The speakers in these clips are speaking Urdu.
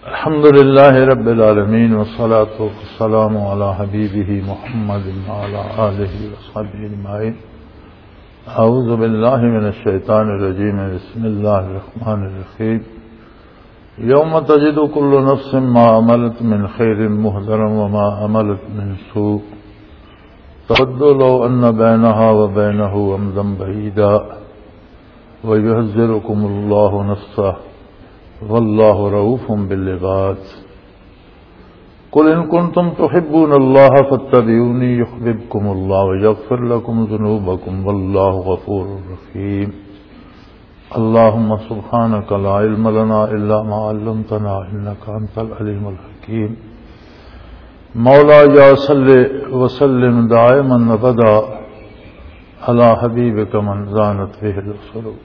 الحمد لله رب العالمين والصلاة والسلام على حبيبه محمد وعلى آله وصحبه أجمعين. أعوذ بالله من الشيطان الرجيم. بسم الله الرحمن الرحيم. يوم تجد كل نفس ما عملت من خير محضرا وما عملت من سوء تود لو أن بينها وبينه أمدا بعيدا ويحذركم الله نفسه واللہ رؤوف بالعباد. قل ان کنتم تحبون اللہ فاتبعونی یحببکم اللہ ویغفر لکم ذنوبکم واللہ غفور رحیم. اللہم سبحانک لا علم لنا الا ما علمتنا انک انت العلیم الحکیم. مولا یا صلی وسلم دائما ابدا علی حبیبک من زانت به القلوب.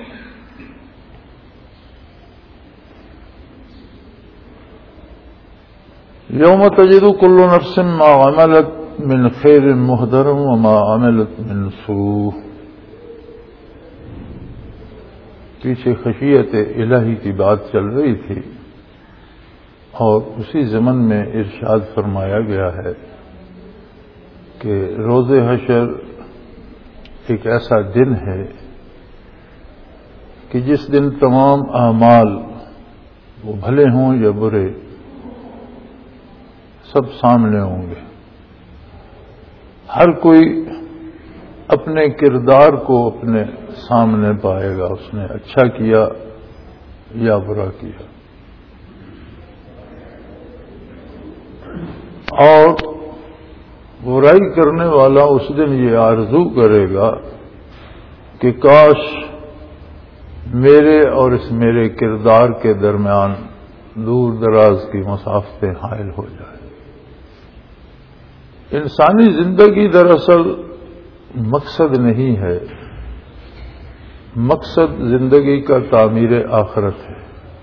یوم تجد کل نفس ما عملت من خیر محضر وما عملت من سوء. پیچھے خشیت الہی کی بات چل رہی تھی اور اسی ضمن میں ارشاد فرمایا گیا ہے کہ روز حشر ایک ایسا دن ہے کہ جس دن تمام اعمال وہ بھلے ہوں یا برے سب سامنے ہوں گے. ہر کوئی اپنے کردار کو اپنے سامنے پائے گا، اس نے اچھا کیا یا برا کیا. اور برائی کرنے والا اس دن یہ آرزو کرے گا کہ کاش میرے اور اس میرے کردار کے درمیان دور دراز کی مسافتیں حائل ہو جائیں. انسانی زندگی دراصل مقصد نہیں ہے، مقصد زندگی کا تعمیر آخرت ہے.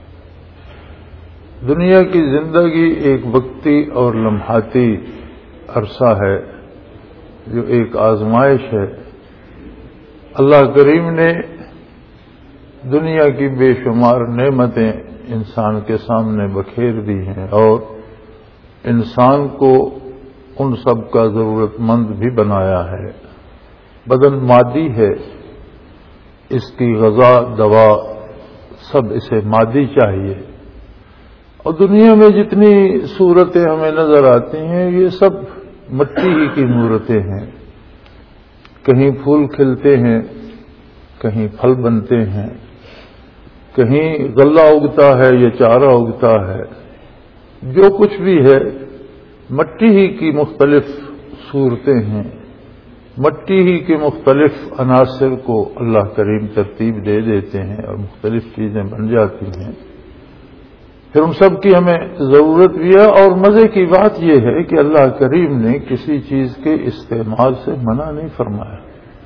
دنیا کی زندگی ایک وقتی اور لمحاتی عرصہ ہے جو ایک آزمائش ہے. اللہ کریم نے دنیا کی بے شمار نعمتیں انسان کے سامنے بکھیر دی ہیں اور انسان کو ان سب کا ضرورت مند بھی بنایا ہے. بدن مادی ہے، اس کی غذا دوا سب اسے مادی چاہیے. اور دنیا میں جتنی صورتیں ہمیں نظر آتی ہیں یہ سب مٹی ہی کی مورتیں ہیں. کہیں پھول کھلتے ہیں، کہیں پھل بنتے ہیں، کہیں غلہ اگتا ہے یا چارہ اگتا ہے. جو کچھ بھی ہے مٹی ہی کی مختلف صورتیں ہیں. مٹی ہی کے مختلف عناصر کو اللہ کریم ترتیب دے دیتے ہیں اور مختلف چیزیں بن جاتی ہیں. پھر ان سب کی ہمیں ضرورت بھی ہے. اور مزے کی بات یہ ہے کہ اللہ کریم نے کسی چیز کے استعمال سے منع نہیں فرمایا،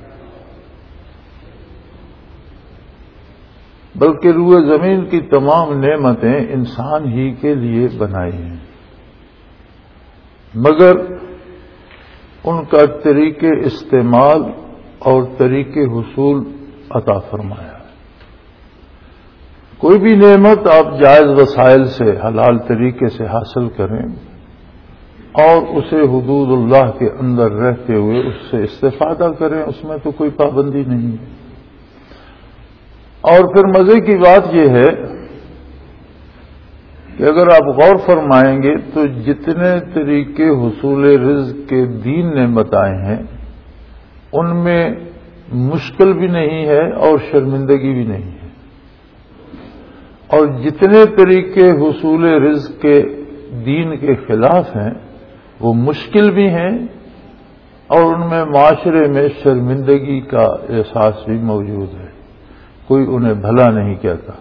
بلکہ روئے زمین کی تمام نعمتیں انسان ہی کے لیے بنائی ہیں، مگر ان کا طریقے استعمال اور طریقے حصول عطا فرمایا. کوئی بھی نعمت آپ جائز وسائل سے حلال طریقے سے حاصل کریں اور اسے حدود اللہ کے اندر رہتے ہوئے اس سے استفادہ کریں، اس میں تو کوئی پابندی نہیں ہے. اور پھر مزے کی بات یہ ہے کہ اگر آپ غور فرمائیں گے تو جتنے طریقے حصول رزق کے دین نے بتائے ہیں ان میں مشکل بھی نہیں ہے اور شرمندگی بھی نہیں ہے، اور جتنے طریقے حصول رزق کے دین کے خلاف ہیں وہ مشکل بھی ہیں اور ان میں معاشرے میں شرمندگی کا احساس بھی موجود ہے. کوئی انہیں بھلا نہیں کہتا.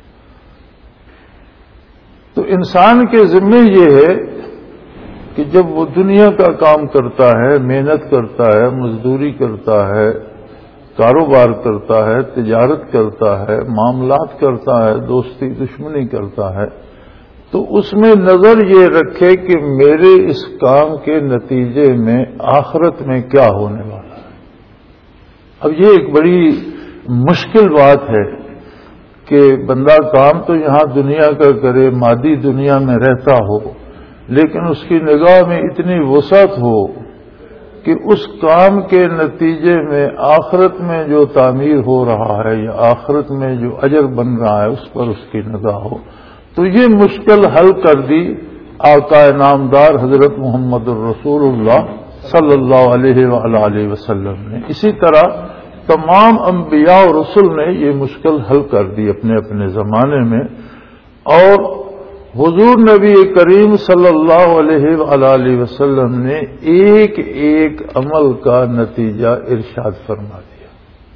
تو انسان کے ذمہ یہ ہے کہ جب وہ دنیا کا کام کرتا ہے، محنت کرتا ہے، مزدوری کرتا ہے، کاروبار کرتا ہے، تجارت کرتا ہے، معاملات کرتا ہے، دوستی دشمنی کرتا ہے، تو اس میں نظر یہ رکھے کہ میرے اس کام کے نتیجے میں آخرت میں کیا ہونے والا ہے. اب یہ ایک بڑی مشکل بات ہے کہ بندہ کام تو یہاں دنیا کا کرے، مادی دنیا میں رہتا ہو، لیکن اس کی نگاہ میں اتنی وسعت ہو کہ اس کام کے نتیجے میں آخرت میں جو تعمیر ہو رہا ہے یا آخرت میں جو اجر بن رہا ہے اس پر اس کی نگاہ ہو. تو یہ مشکل حل کر دی آقا نامدار حضرت محمد الرسول اللہ صلی اللہ علیہ وآلہ وسلم نے. اسی طرح تمام انبیاء اور رسل نے یہ مشکل حل کر دی اپنے اپنے زمانے میں. اور حضور نبی کریم صلی اللہ علیہ وآلہ وسلم نے ایک ایک عمل کا نتیجہ ارشاد فرما دیا.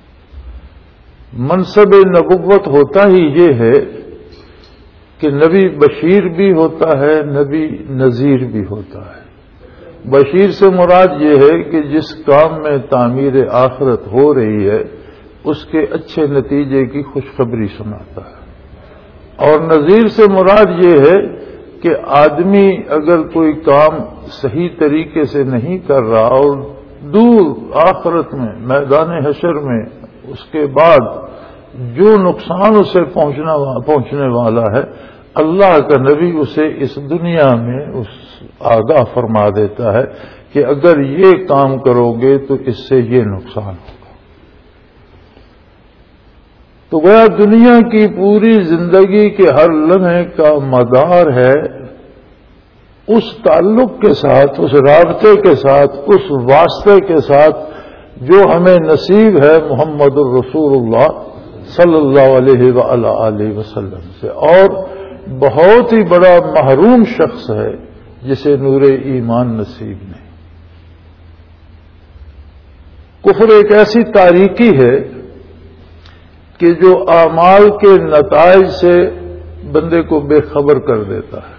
منصب نبوت ہوتا ہی یہ ہے کہ نبی بشیر بھی ہوتا ہے، نبی نذیر بھی ہوتا ہے. بشیر سے مراد یہ ہے کہ جس کام میں تعمیر آخرت ہو رہی ہے اس کے اچھے نتیجے کی خوشخبری سناتا ہے. اور نذیر سے مراد یہ ہے کہ آدمی اگر کوئی کام صحیح طریقے سے نہیں کر رہا اور دور آخرت میں میدان حشر میں اس کے بعد جو نقصان اسے پہنچنے والا ہے، اللہ کا نبی اسے اس دنیا میں اس آگاہ فرما دیتا ہے کہ اگر یہ کام کرو گے تو اس سے یہ نقصان ہوگا. تو گویا دنیا کی پوری زندگی کے ہر لمحے کا مدار ہے اس تعلق کے ساتھ، اس رابطے کے ساتھ، اس واسطے کے ساتھ جو ہمیں نصیب ہے محمد الرسول اللہ صلی اللہ علیہ وآلہ وسلم سے. اور بہت ہی بڑا محروم شخص ہے جسے نور ایمان نصیب نہیں. کفر ایک ایسی تاریکی ہے کہ جو اعمال کے نتائج سے بندے کو بے خبر کر دیتا ہے،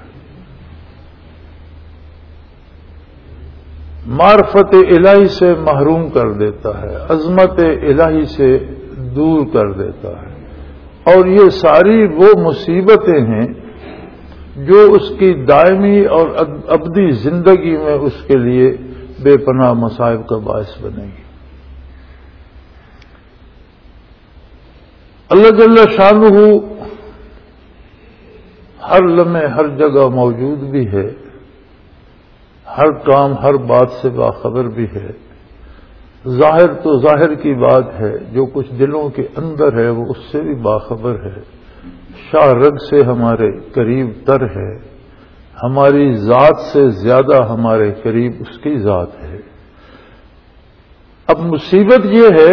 معرفت الہی سے محروم کر دیتا ہے، عظمت الہی سے دور کر دیتا ہے. اور یہ ساری وہ مصیبتیں ہیں جو اس کی دائمی اور ابدی زندگی میں اس کے لیے بے پناہ مصائب کا باعث بنے گی. اللہ جل شانہ ہر لمحے ہر جگہ موجود بھی ہے، ہر کام ہر بات سے باخبر بھی ہے. ظاہر تو ظاہر کی بات ہے، جو کچھ دلوں کے اندر ہے وہ اس سے بھی باخبر ہے. شاہ رگ سے ہمارے قریب تر ہے، ہماری ذات سے زیادہ ہمارے قریب اس کی ذات ہے. اب مصیبت یہ ہے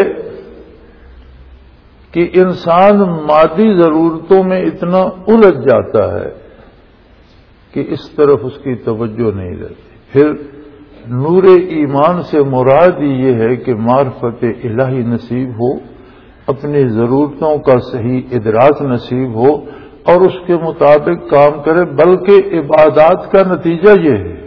کہ انسان مادی ضرورتوں میں اتنا الجھ جاتا ہے کہ اس طرف اس کی توجہ نہیں رہتی. پھر نور ایمان سے مراد یہ ہے کہ معرفت الہی نصیب ہو، اپنی ضرورتوں کا صحیح ادراک نصیب ہو اور اس کے مطابق کام کرے. بلکہ عبادات کا نتیجہ یہ ہے،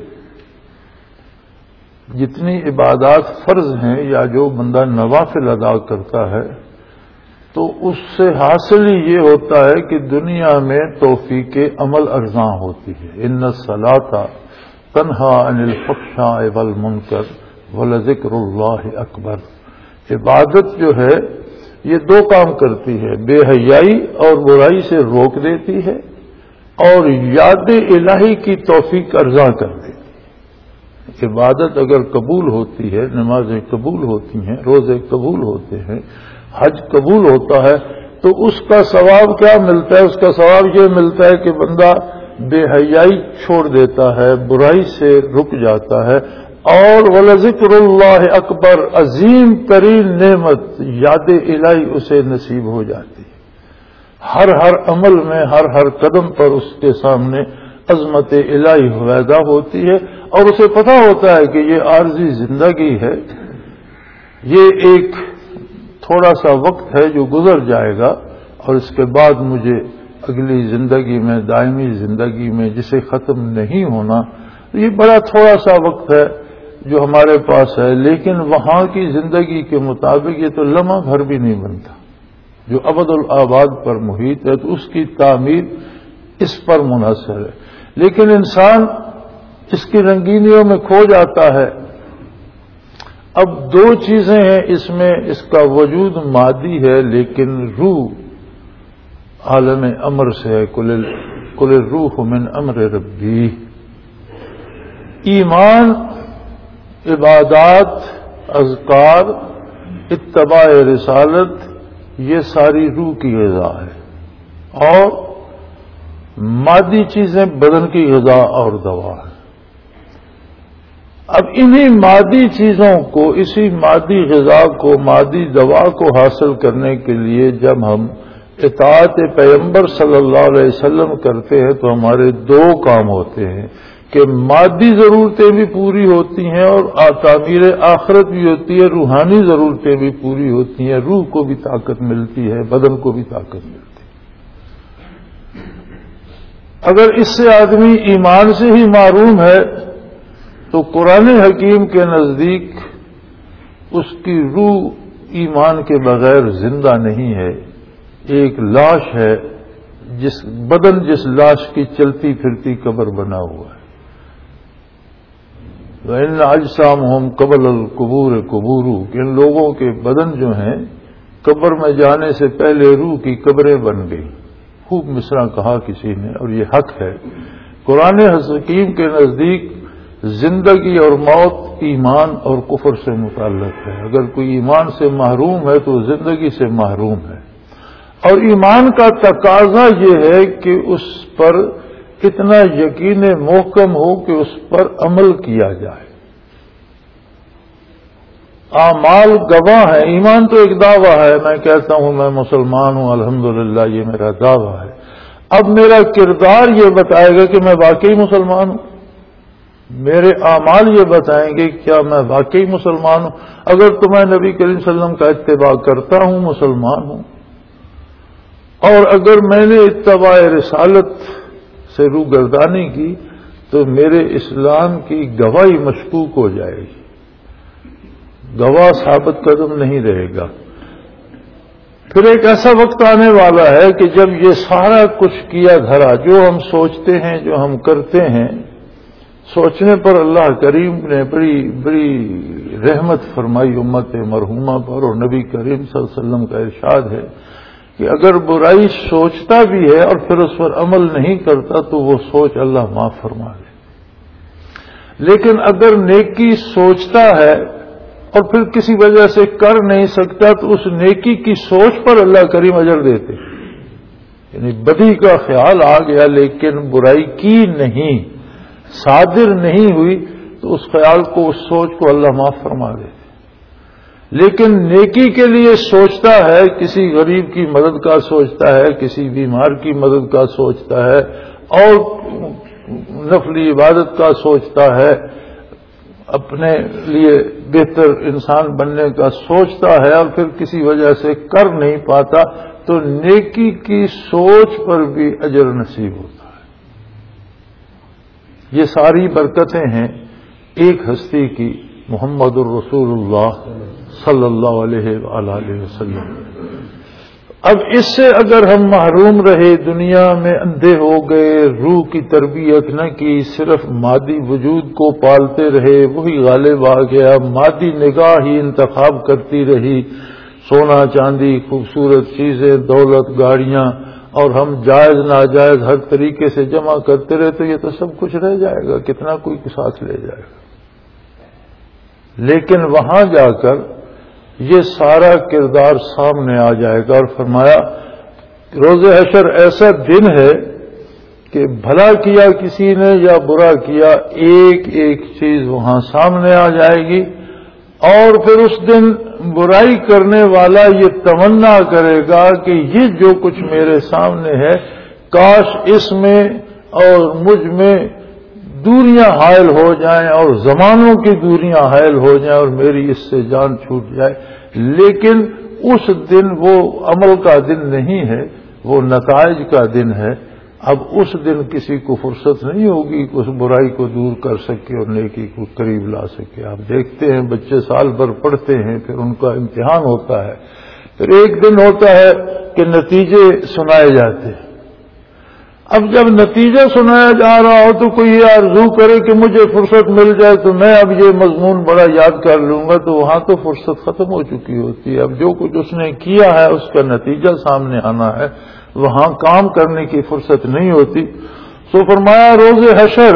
جتنی عبادات فرض ہیں یا جو بندہ نوافل ادا کرتا ہے تو اس سے حاصل ہی یہ ہوتا ہے کہ دنیا میں توفیق عمل ارزاں ہوتی ہے. ان الصلاۃ تنہا عن الفحشاء والمنکر ولذکر اللہ اکبر. عبادت جو ہے یہ دو کام کرتی ہے، بے حیائی اور برائی سے روک دیتی ہے اور یاد الہی کی توفیق ارزاں کر دیتی ہے. عبادت اگر قبول ہوتی ہے، نمازیں قبول ہوتی ہیں، روزے قبول ہوتے ہیں، حج قبول ہوتا ہے، تو اس کا ثواب کیا ملتا ہے؟ اس کا ثواب یہ ملتا ہے کہ بندہ بے حیائی چھوڑ دیتا ہے، برائی سے رک جاتا ہے، اور وَلَذِكْرُ اللَّهِ اکبر، عظیم ترین نعمت یاد الہی اسے نصیب ہو جاتی ہے. ہر عمل میں ہر قدم پر اس کے سامنے عظمت الہی پیدا ہوتی ہے اور اسے پتہ ہوتا ہے کہ یہ عارضی زندگی ہے، یہ ایک تھوڑا سا وقت ہے جو گزر جائے گا اور اس کے بعد مجھے اگلی زندگی میں، دائمی زندگی میں جسے ختم نہیں ہونا، یہ بڑا تھوڑا سا وقت ہے جو ہمارے پاس ہے. لیکن وہاں کی زندگی کے مطابق یہ تو لمحہ بھر بھی نہیں بنتا جو ابد الآباد پر محیط ہے، تو اس کی تعمیر اس پر منحصر ہے. لیکن انسان اس کی رنگینیوں میں کھو جاتا ہے. اب دو چیزیں ہیں اس میں، اس کا وجود مادی ہے لیکن روح عالم امر سے ہے، قل الروح من امر ربی. ایمان، عبادات، اذکار، اتباع رسالت، یہ ساری روح کی غذا ہے، اور مادی چیزیں بدن کی غذا اور دوا ہے. اب انہی مادی چیزوں کو، اسی مادی غذا کو، مادی دوا کو حاصل کرنے کے لیے جب ہم اطاعت پیغمبر صلی اللہ علیہ وسلم کرتے ہیں تو ہمارے دو کام ہوتے ہیں کہ مادی ضرورتیں بھی پوری ہوتی ہیں اور تعمیر آخرت بھی ہوتی ہے، روحانی ضرورتیں بھی پوری ہوتی ہیں، روح کو بھی طاقت ملتی ہے، بدن کو بھی طاقت ملتی ہے. اگر اس سے آدمی ایمان سے ہی محروم ہے تو قرآن حکیم کے نزدیک اس کی روح ایمان کے بغیر زندہ نہیں ہے، ایک لاش ہے، جس لاش کی چلتی پھرتی قبر بنا ہوا ہے. وَإِنَّ أَجْسَامُهُمْ قَبْلَ الْقُبُورِ قُبُورُ، کہ ان لوگوں کے بدن جو ہیں قبر میں جانے سے پہلے روح کی قبریں بن گئی. خوب مصرع کہا کسی نے، اور یہ حق ہے. قرآن حکیم کے نزدیک زندگی اور موت ایمان اور کفر سے متعلق ہے. اگر کوئی ایمان سے محروم ہے تو زندگی سے محروم ہے، اور ایمان کا تقاضا یہ ہے کہ اس پر اتنا یقین محکم ہو کہ اس پر عمل کیا جائے. اعمال گواہ ہے، ایمان تو ایک دعویٰ ہے. میں کہتا ہوں میں مسلمان ہوں، الحمدللہ، یہ میرا دعویٰ ہے. اب میرا کردار یہ بتائے گا کہ میں واقعی مسلمان ہوں، میرے اعمال یہ بتائیں گے کیا میں واقعی مسلمان ہوں. اگر تو میں نبی کریم صلی اللہ علیہ وسلم کا اتباع کرتا ہوں، مسلمان ہوں، اور اگر میں نے اتباع رسالت سے روگردانی کی تو میرے اسلام کی گواہی مشکوک ہو جائے گی، گواہ ثابت قدم نہیں رہے گا. پھر ایک ایسا وقت آنے والا ہے کہ جب یہ سارا کچھ کیا دھرا، جو ہم سوچتے ہیں، جو ہم کرتے ہیں، سوچنے پر اللہ کریم نے بڑی بڑی رحمت فرمائی امت مرحومہ پر، اور نبی کریم صلی اللہ علیہ وسلم کا ارشاد ہے کہ اگر برائی سوچتا بھی ہے اور پھر اس پر عمل نہیں کرتا تو وہ سوچ اللہ معاف فرما دے. لیکن اگر نیکی سوچتا ہے اور پھر کسی وجہ سے کر نہیں سکتا تو اس نیکی کی سوچ پر اللہ کریم اجر دیتے. یعنی بدی کا خیال آ گیا لیکن برائی کی نہیں، صادر نہیں ہوئی، تو اس خیال کو، اس سوچ کو اللہ معاف فرما دیتے. لیکن نیکی کے لیے سوچتا ہے، کسی غریب کی مدد کا سوچتا ہے، کسی بیمار کی مدد کا سوچتا ہے، اور نفلی عبادت کا سوچتا ہے، اپنے لیے بہتر انسان بننے کا سوچتا ہے، اور پھر کسی وجہ سے کر نہیں پاتا تو نیکی کی سوچ پر بھی اجر نصیب ہوتا ہے. یہ ساری برکتیں ہیں ایک ہستی کی، محمد الرسول اللہ صلی اللہ علیہ وآلہ وسلم. اب اس سے اگر ہم محروم رہے، دنیا میں اندھے ہو گئے، روح کی تربیت نہ کی، صرف مادی وجود کو پالتے رہے، وہی غالب آ گیا، مادی نگاہ ہی انتخاب کرتی رہی، سونا چاندی، خوبصورت چیزیں، دولت، گاڑیاں، اور ہم جائز ناجائز ہر طریقے سے جمع کرتے رہے تو یہ تو سب کچھ رہ جائے گا، کتنا کوئی ساتھ لے جائے گا. لیکن وہاں جا کر یہ سارا کردار سامنے آ جائے گا، اور فرمایا روز حشر ایسا دن ہے کہ بھلا کیا کسی نے یا برا کیا، ایک ایک چیز وہاں سامنے آ جائے گی. اور پھر اس دن برائی کرنے والا یہ تمنا کرے گا کہ یہ جو کچھ میرے سامنے ہے، کاش اس میں اور مجھ میں دوریاں حائل ہو جائیں اور زمانوں کی دوریاں حائل ہو جائیں اور میری اس سے جان چھوٹ جائے. لیکن اس دن وہ عمل کا دن نہیں ہے، وہ نتائج کا دن ہے. اب اس دن کسی کو فرصت نہیں ہوگی کہ اس برائی کو دور کر سکے اور نیکی کو قریب لا سکے. آپ دیکھتے ہیں بچے سال بھر پڑھتے ہیں، پھر ان کا امتحان ہوتا ہے، پھر ایک دن ہوتا ہے کہ نتیجے سنائے جاتے ہیں. اب جب نتیجہ سنایا جا رہا ہو تو کوئی یہ آرزو کرے کہ مجھے فرصت مل جائے تو میں اب یہ مضمون بڑا یاد کر لوں گا، تو وہاں تو فرصت ختم ہو چکی ہوتی ہے. اب جو کچھ اس نے کیا ہے اس کا نتیجہ سامنے آنا ہے. وہاں کام کرنے کی فرصت نہیں ہوتی. سو فرمایا روز حشر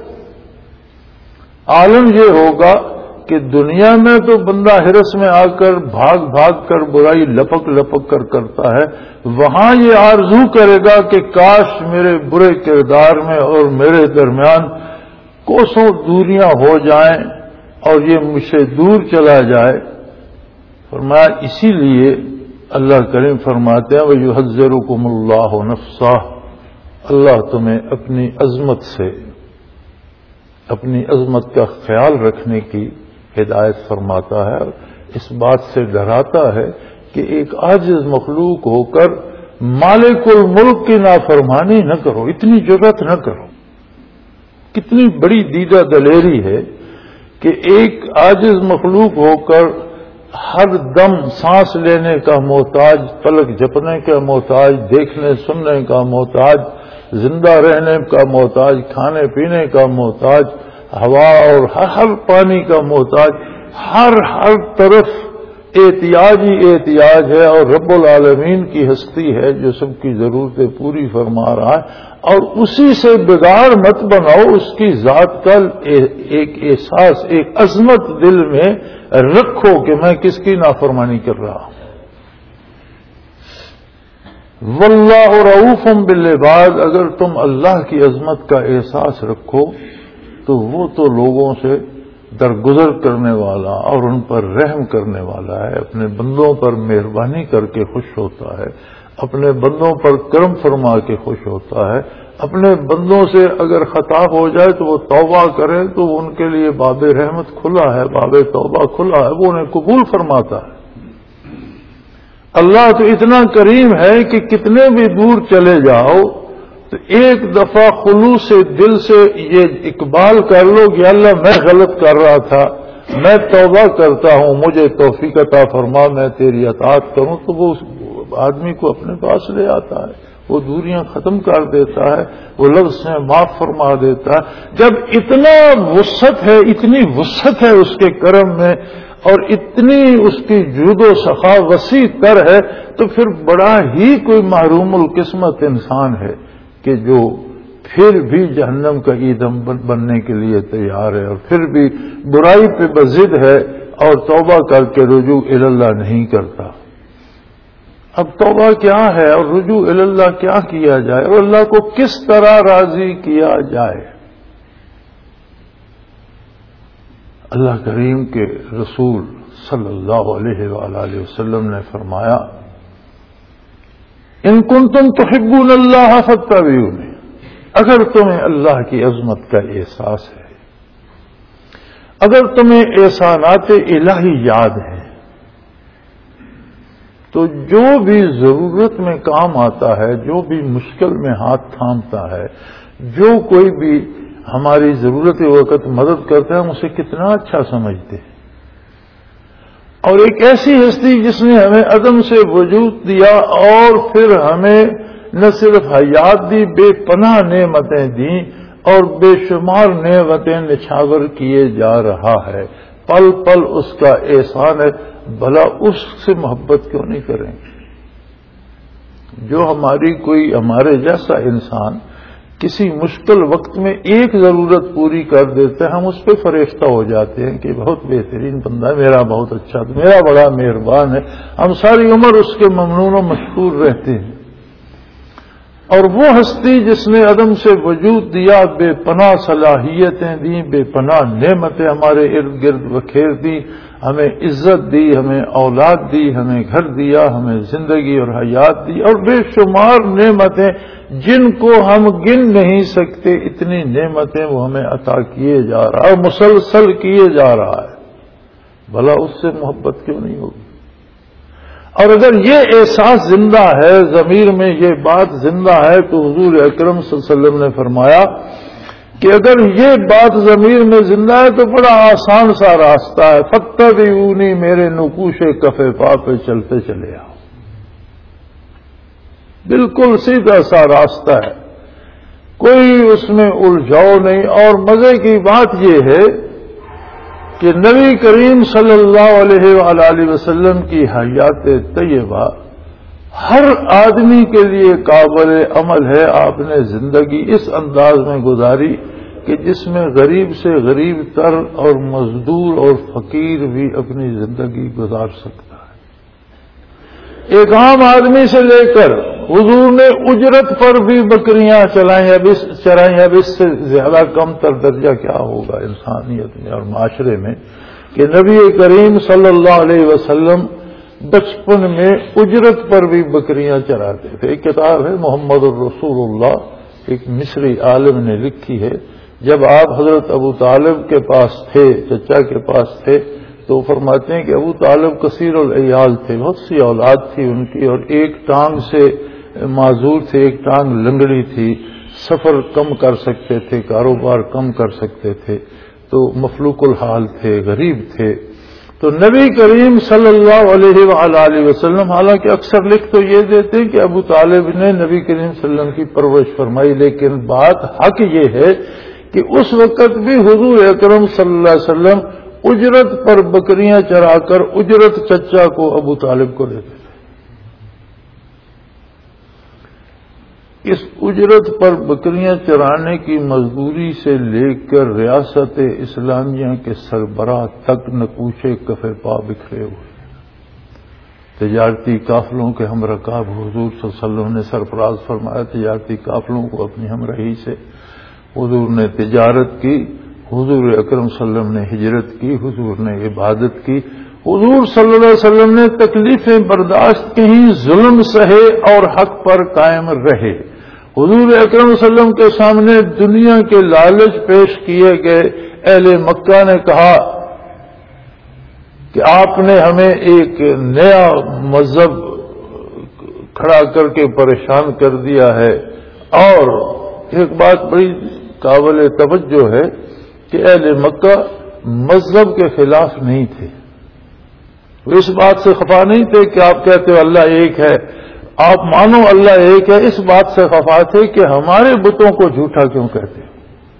عالم یہ ہوگا کہ دنیا میں تو بندہ ہرس میں آ کر بھاگ بھاگ کر برائی لپک لپک کر کرتا ہے، وہاں یہ آرزو کرے گا کہ کاش میرے برے کردار میں اور میرے درمیان کوسوں دوریاں ہو جائیں اور یہ مجھ سے دور چلا جائے. فرمایا اسی لیے اللہ کریم فرماتے ہیں وَيُحَذِّرُكُمُ اللَّهُ نَفْسَهُ، اللہ تمہیں اپنی عظمت سے، اپنی عظمت کا خیال رکھنے کی ہدایت فرماتا ہے، اس بات سے ڈراتا ہے کہ ایک عاجز مخلوق ہو کر مالک الملک کی نافرمانی نہ کرو، اتنی جرأت نہ کرو. کتنی بڑی دیدہ دلیری ہے کہ ایک عاجز مخلوق ہو کر ہر دم سانس لینے کا محتاج، پلک جھپنے کا محتاج، دیکھنے سننے کا محتاج، زندہ رہنے کا محتاج، کھانے پینے کا محتاج، ہوا اور ہر پانی کا محتاج، ہر طرف احتیاج ہی احتیاج ہے، اور رب العالمین کی ہستی ہے جو سب کی ضرورتیں پوری فرما رہا ہے، اور اسی سے بگاڑ مت بناؤ. اس کی ذات کا ایک احساس، ایک عظمت دل میں رکھو کہ میں کس کی نافرمانی کر رہا ہوں. واللہ رؤوف بالعباد، اگر تم اللہ کی عظمت کا احساس رکھو تو وہ تو لوگوں سے درگزر کرنے والا اور ان پر رحم کرنے والا ہے، اپنے بندوں پر مہربانی کر کے خوش ہوتا ہے، اپنے بندوں پر کرم فرما کے خوش ہوتا ہے. اپنے بندوں سے اگر خطا ہو جائے تو وہ توبہ کرے تو ان کے لیے باب رحمت کھلا ہے، باب توبہ کھلا ہے، وہ انہیں قبول فرماتا ہے. اللہ تو اتنا کریم ہے کہ کتنے بھی دور چلے جاؤ تو ایک دفعہ خلوص دل سے یہ اقبال کر لو کہ اللہ میں غلط کر رہا تھا، میں توبہ کرتا ہوں، مجھے توفیق عطا فرما، میں تیری اطاعت کروں، تو وہ آدمی کو اپنے پاس لے آتا ہے، وہ دوریاں ختم کر دیتا ہے، وہ لفظ سے معاف فرما دیتا ہے. جب اتنا وسعت ہے، اتنی وسعت ہے اس کے کرم میں اور اتنی اس کی جود و سخا وسیع تر ہے، تو پھر بڑا ہی کوئی محروم القسمت انسان ہے کہ جو پھر بھی جہنم کا ایندھن بننے کے لیے تیار ہے اور پھر بھی برائی پہ بضد ہے اور توبہ کر کے رجوع اللہ نہیں کرتا. اب توبہ کیا ہے اور رجوع اللہ کیا کیا جائے اور اللہ کو کس طرح راضی کیا جائے؟ اللہ کریم کے رسول صلی اللہ علیہ وآلہ وسلم نے فرمایا ان کنتم تحبون اللہ فاتبعونی، اگر تمہیں اللہ کی عظمت کا احساس ہے، اگر تمہیں احسانات الہی یاد ہیں، تو جو بھی ضرورت میں کام آتا ہے، جو بھی مشکل میں ہاتھ تھامتا ہے، جو کوئی بھی ہماری ضرورت وقت مدد کرتا ہے، ہم اسے کتنا اچھا سمجھتے ہیں. اور ایک ایسی ہستی جس نے ہمیں عدم سے وجود دیا اور پھر ہمیں نہ صرف حیات دی، بے پناہ نعمتیں دیں اور بے شمار نعمتیں نچھاور کیے جا رہا ہے، پل پل اس کا احسان ہے، بھلا اس سے محبت کیوں نہیں کریں گے؟ جو ہمارے جیسا انسان کسی مشکل وقت میں ایک ضرورت پوری کر دیتے ہیں، ہم اس پہ فریفتہ ہو جاتے ہیں کہ بہت بہترین بندہ ہے، میرا بہت اچھا، میرا بڑا مہربان ہے، ہم ساری عمر اس کے ممنون و مشکور رہتے ہیں. اور وہ ہستی جس نے عدم سے وجود دیا، بے پناہ صلاحیتیں دیں، بے پناہ نعمتیں ہمارے ارد گرد بکھیر دی، ہمیں عزت دی، ہمیں اولاد دی، ہمیں گھر دیا، ہمیں زندگی اور حیات دی، اور بے شمار نعمتیں جن کو ہم گن نہیں سکتے، اتنی نعمتیں وہ ہمیں عطا کیے جا رہا ہے، مسلسل کیے جا رہا ہے، بھلا اس سے محبت کیوں نہیں ہوگی؟ اور اگر یہ احساس زندہ ہے، ضمیر میں یہ بات زندہ ہے، تو حضور اکرم صلی اللہ علیہ وسلم نے فرمایا کہ اگر یہ بات ضمیر میں زندہ ہے تو بڑا آسان سا راستہ ہے، فاتبعونی، میرے نقوش کف پا پہ چلتے چلے آؤ. بالکل سیدھا سا راستہ ہے، کوئی اس میں الجھاؤ نہیں. اور مزے کی بات یہ ہے کہ نبی کریم صلی اللہ علیہ وآلہ وسلم کی حیات طیبہ ہر آدمی کے لیے قابل عمل ہے. آپ نے زندگی اس انداز میں گزاری کہ جس میں غریب سے غریب تر اور مزدور اور فقیر بھی اپنی زندگی گزار سکتا ہے. ایک عام آدمی سے لے کر حضور نے اجرت پر بھی بکریاں چرائیں. اب اس سے زیادہ کم تر درجہ کیا ہوگا انسانیت میں اور معاشرے میں کہ نبی کریم صلی اللہ علیہ وسلم بچپن میں اجرت پر بھی بکریاں چراتے تھے. ایک کتاب ہے محمد الرسول اللہ، ایک مصری عالم نے لکھی ہے. جب آپ حضرت ابو طالب کے پاس تھے، چچا کے پاس تھے، تو فرماتے ہیں کہ ابو طالب کثیر العیال تھے، بہت سی اولاد تھی ان کی، اور ایک ٹانگ سے معذور تھے، ایک ٹانگ لنگڑی تھی، سفر کم کر سکتے تھے، کاروبار کم کر سکتے تھے، تو مفلوق الحال تھے، غریب تھے. تو نبی کریم صلی اللہ علیہ وآلہ وسلم حالانکہ اکثر لکھ تو یہ دیتے ہیں کہ ابو طالب نے نبی کریم صلی اللہ علیہ وسلم کی پرورش فرمائی، لیکن بات حق یہ ہے کہ اس وقت بھی حضور اکرم صلی اللہ علیہ وسلم اجرت پر بکریاں چرا کر اجرت چچا کو ابو طالب کو دیتے تھے. اس اجرت پر بکریاں چرانے کی مزدوری سے لے کر ریاست اسلامیہ کے سربراہ تک نقوشے کف پا بکھرے ہوئے. تجارتی قافلوں کے ہم رکاب حضور صلی اللہ علیہ وسلم نے سرفراز فرمایا. تجارتی قافلوں کو اپنی ہمراہی سے حضور نے تجارت کی، حضور اکرم صلی اللہ علیہ وسلم نے ہجرت کی، حضور نے عبادت کی. حضور صلی اللہ علیہ وسلم نے تکلیفیں برداشت کی، ظلم سہے اور حق پر قائم رہے. حضور اکرم صلی اللہ علیہ وسلم کے سامنے دنیا کے لالچ پیش کیے گئے. اہل مکہ نے کہا کہ آپ نے ہمیں ایک نیا مذہب کھڑا کر کے پریشان کر دیا ہے. اور ایک بات بڑی قابل توجہ ہے کہ اہل مکہ مذہب کے خلاف نہیں تھے. وہ اس بات سے خفا نہیں تھے کہ آپ کہتے ہو اللہ ایک ہے، آپ مانو اللہ ایک ہے. اس بات سے خفا تھے کہ ہمارے بتوں کو جھوٹا کیوں کہتے ہیں.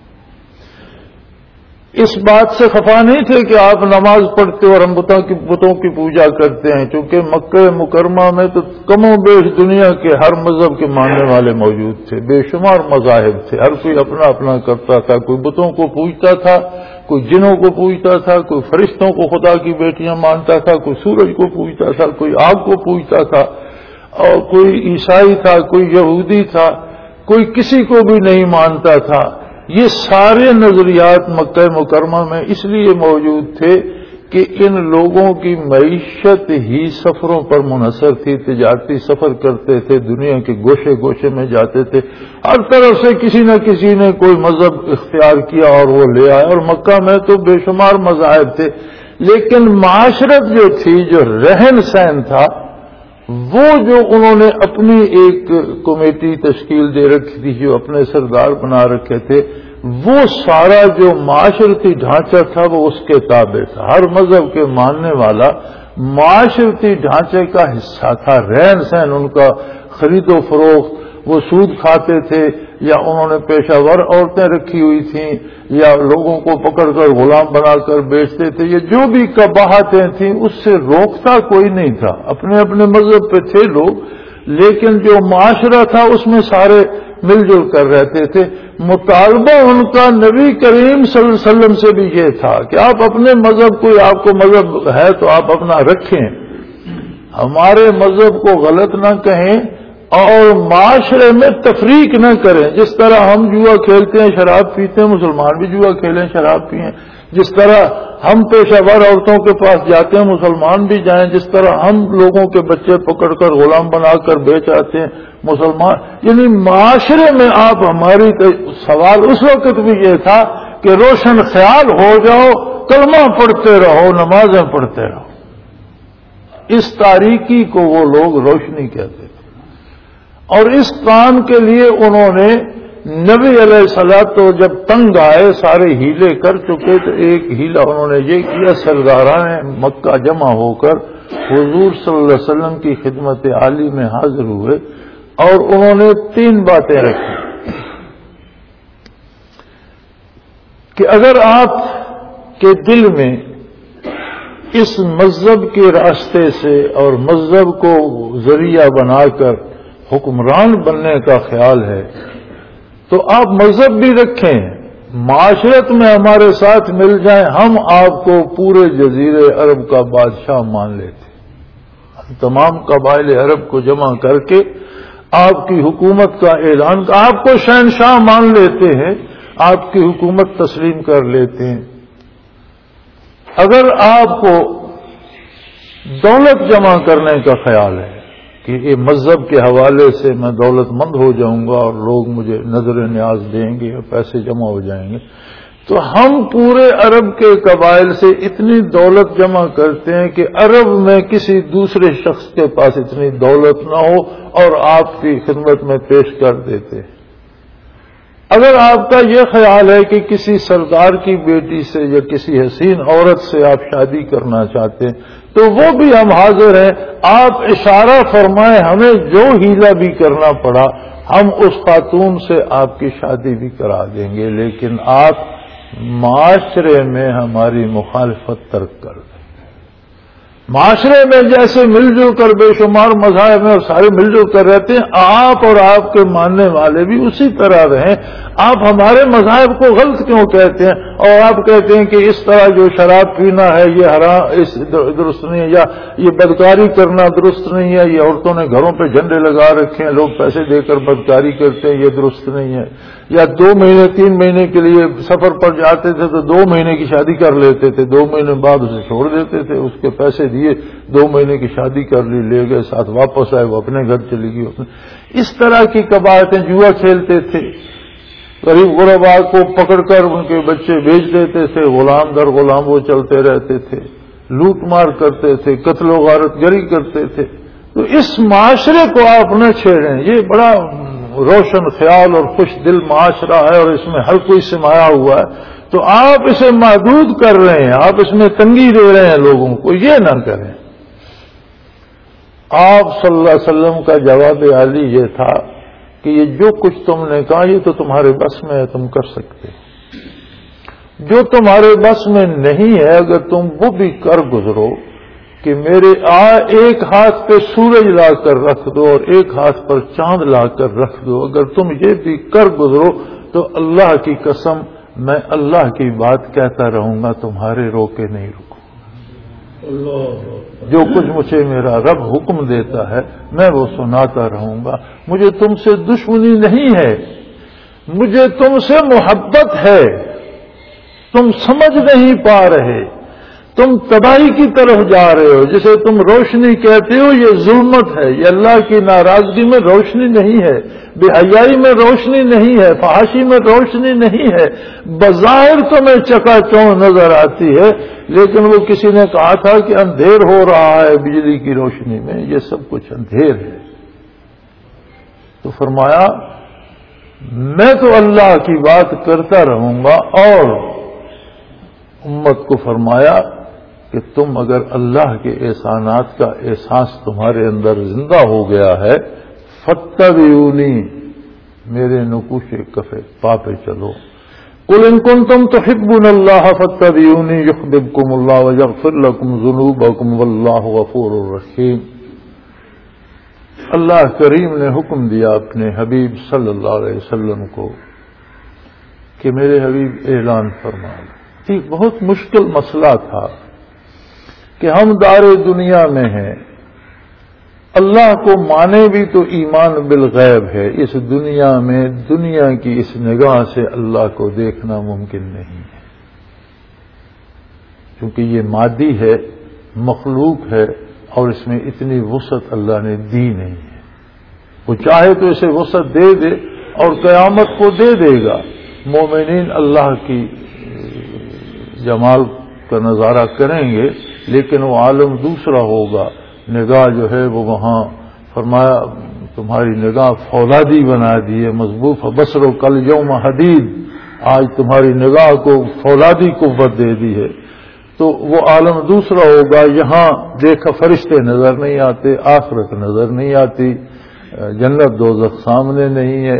اس بات سے خفا نہیں تھے کہ آپ نماز پڑھتے اور ہم بتوں کی پوجا کرتے ہیں، چونکہ مکہ مکرمہ میں تو کم و بیش دنیا کے ہر مذہب کے ماننے والے موجود تھے، بے شمار مذاہب تھے، ہر کوئی اپنا اپنا کرتا تھا. کوئی بتوں کو پوجتا تھا، کوئی جنوں کو پوجتا تھا، کوئی فرشتوں کو خدا کی بیٹیاں مانتا تھا، کوئی سورج کو پوجتا تھا، کوئی آگ کو پوجتا تھا، اور کوئی عیسائی تھا، کوئی یہودی تھا، کوئی کسی کو بھی نہیں مانتا تھا. یہ سارے نظریات مکہ مکرمہ میں اس لیے موجود تھے کہ ان لوگوں کی معیشت ہی سفروں پر منحصر تھی. تجارتی سفر کرتے تھے، دنیا کے گوشے گوشے میں جاتے تھے، ہر طرف سے کسی نہ کسی نے کوئی مذہب اختیار کیا اور وہ لے آئے. اور مکہ میں تو بے شمار مذاہب تھے، لیکن معاشرت جو تھی، جو رہن سہن تھا، وہ جو انہوں نے اپنی ایک کمیٹی تشکیل دے رکھی تھی، جو اپنے سردار بنا رکھے تھے، وہ سارا جو معاشرتی ڈھانچہ تھا وہ اس کے تابع تھا. ہر مذہب کے ماننے والا معاشرتی ڈھانچے کا حصہ تھا. رہن سہن ان کا، خرید و فروخت، وہ سود کھاتے تھے یا انہوں نے پیشہ ور عورتیں رکھی ہوئی تھیں یا لوگوں کو پکڑ کر غلام بنا کر بیچتے تھے، یہ جو بھی قباحتیں تھیں اس سے روکتا کوئی نہیں تھا. اپنے اپنے مذہب پہ تھے لوگ، لیکن جو معاشرہ تھا اس میں سارے مل جل کر رہتے تھے. مطالبہ ان کا نبی کریم صلی اللہ علیہ وسلم سے بھی یہ تھا کہ آپ اپنے مذہب، کوئی آپ کو مذہب ہے تو آپ اپنا رکھیں، ہمارے مذہب کو غلط نہ کہیں اور معاشرے میں تفریق نہ کریں. جس طرح ہم جوا کھیلتے ہیں، شراب پیتے ہیں، مسلمان بھی جوا کھیلیں، شراب پئیں. جس طرح ہم پیشہ ور عورتوں کے پاس جاتے ہیں، مسلمان بھی جائیں. جس طرح ہم لوگوں کے بچے پکڑ کر غلام بنا کر بیچ آتے ہیں، مسلمان. یعنی معاشرے میں آپ ہماری سوال اس وقت بھی یہ تھا کہ روشن خیال ہو جاؤ، کلمہ پڑھتے رہو، نمازیں پڑھتے رہو. اس تاریکی کو وہ لوگ روشنی کہتے تھے. اور اس کام کے لیے انہوں نے نبی علیہ الصلوۃ تو جب تنگ آئے، سارے ہیلے کر چکے، تو ایک ہیلا انہوں نے یہ کیا، سرداران مکہ جمع ہو کر حضور صلی اللہ علیہ وسلم کی خدمت عالی میں حاضر ہوئے اور انہوں نے 3 باتیں رکھی کہ اگر آپ کے دل میں اس مذہب کے راستے سے اور مذہب کو ذریعہ بنا کر حکمران بننے کا خیال ہے تو آپ مذہب بھی رکھیں، معاشرت میں ہمارے ساتھ مل جائیں، ہم آپ کو پورے جزیرے عرب کا بادشاہ مان لیتے، ہم تمام قبائل عرب کو جمع کر کے آپ کی حکومت کا اعلان، آپ کو شہنشاہ مان لیتے ہیں، آپ کی حکومت تسلیم کر لیتے ہیں۔ اگر آپ کو دولت جمع کرنے کا خیال ہے کہ یہ مذہب کے حوالے سے میں دولت مند ہو جاؤں گا اور لوگ مجھے نظر نیاز دیں گے اور پیسے جمع ہو جائیں گے، تو ہم پورے عرب کے قبائل سے اتنی دولت جمع کرتے ہیں کہ عرب میں کسی دوسرے شخص کے پاس اتنی دولت نہ ہو اور آپ کی خدمت میں پیش کر دیتے ہیں۔ اگر آپ کا یہ خیال ہے کہ کسی سردار کی بیٹی سے یا کسی حسین عورت سے آپ شادی کرنا چاہتے ہیں تو وہ بھی ہم حاضر ہیں، آپ اشارہ فرمائیں، ہمیں جو ہیلا بھی کرنا پڑا ہم اس خاتون سے آپ کی شادی بھی کرا دیں گے، لیکن آپ معاشرے میں ہماری مخالفت ترک کر دیں۔ معاشرے میں جیسے مل جل کر بے شمار مذاہب میں اور سارے مل جل کر رہتے ہیں، آپ اور آپ کے ماننے والے بھی اسی طرح رہیں۔ آپ ہمارے مذاہب کو غلط کیوں کہتے ہیں اور آپ کہتے ہیں کہ اس طرح جو شراب پینا ہے یہ حرام، اس درست نہیں ہے، یا یہ بدکاری کرنا درست نہیں ہے، یہ عورتوں نے گھروں پہ جھنڈے لگا رکھے ہیں، لوگ پیسے دے کر بدکاری کرتے ہیں، یہ درست نہیں ہے، یا 2 مہینے 3 مہینے کے لیے سفر پر جاتے تھے تو 2 مہینے کی شادی کر لیتے تھے، 2 مہینے بعد اسے چھوڑ دیتے تھے، اس کے پیسے دیے، 2 مہینے کی شادی کر لی، لے گئے ساتھ، واپس آئے، وہ اپنے گھر چلی گئی۔ اس طرح کی قباحتیں، جوا کھیلتے تھے، غریب غرباء کو پکڑ کر ان کے بچے بیچ دیتے تھے، غلام در غلام وہ چلتے رہتے تھے، لوٹ مار کرتے تھے، قتل و غارت گری کرتے تھے۔ تو اس معاشرے کو آپ نہ چھیڑیں، یہ بڑا روشن خیال اور خوش دل معاشرہ ہے اور اس میں ہر کوئی سمایا ہوا ہے، تو آپ اسے محدود کر رہے ہیں، آپ اس میں تنگی دے رہے ہیں لوگوں کو، یہ نہ کریں۔ آپ صلی اللہ علیہ وسلم کا جواب عالی یہ تھا کہ یہ جو کچھ تم نے کہا یہ تو تمہارے بس میں ہے، تم کر سکتے، جو تمہارے بس میں نہیں ہے اگر تم وہ بھی کر گزرو کہ میرے ایک ہاتھ پہ سورج لا کر رکھ دو اور ایک ہاتھ پر چاند لا کر رکھ دو، اگر تم یہ بھی کر گزرو تو اللہ کی قسم میں اللہ کی بات کہتا رہوں گا، تمہارے روکے نہیں رکوں۔ جو کچھ مجھے میرا رب حکم دیتا ہے میں وہ سناتا رہوں گا، مجھے تم سے دشمنی نہیں ہے، مجھے تم سے محبت ہے، تم سمجھ نہیں پا رہے، تم تباہی کی طرف جا رہے ہو، جسے تم روشنی کہتے ہو یہ ظلمت ہے، یہ اللہ کی ناراضگی میں روشنی نہیں ہے، بے حیائی میں روشنی نہیں ہے، فحاشی میں روشنی نہیں ہے، بظاہر تمہیں چکا چوند نظر آتی ہے لیکن وہ کسی نے کہا تھا کہ اندھیر ہو رہا ہے بجلی کی روشنی میں، یہ سب کچھ اندھیر ہے۔ تو فرمایا میں تو اللہ کی بات کرتا رہوں گا، اور امت کو فرمایا کہ تم اگر اللہ کے احسانات کا احساس تمہارے اندر زندہ ہو گیا ہے، فاتبعونی، میرے نقوش کفے پا پہ چلو، قل ان کنتم تحبون اللہ فاتبعونی یحببکم اللہ ویغفر لکم ذنوبکم واللہ غفور الرحیم۔ اللہ کریم نے حکم دیا اپنے حبیب صلی اللہ علیہ وسلم کو کہ میرے حبیب اعلان فرمائے۔ ایک بہت مشکل مسئلہ تھا کہ ہم دار دنیا میں ہیں، اللہ کو مانے بھی تو ایمان بالغیب ہے، اس دنیا میں دنیا کی اس نگاہ سے اللہ کو دیکھنا ممکن نہیں ہے، کیونکہ یہ مادی ہے، مخلوق ہے، اور اس میں اتنی وسعت اللہ نے دی نہیں ہے۔ وہ چاہے تو اسے وسعت دے دے اور قیامت کو دے دے گا، مومنین اللہ کی جمال کا نظارہ کریں گے، لیکن وہ عالم دوسرا ہوگا، نگاہ جو ہے وہ وہاں فرمایا تمہاری نگاہ فولادی بنا دی ہے، مضبوط بصر و کل یوم حدید، آج تمہاری نگاہ کو فولادی قوت دے دی ہے، تو وہ عالم دوسرا ہوگا۔ یہاں دیکھا فرشتے نظر نہیں آتے، آخرت نظر نہیں آتی، جنت دوزخ سامنے نہیں ہے،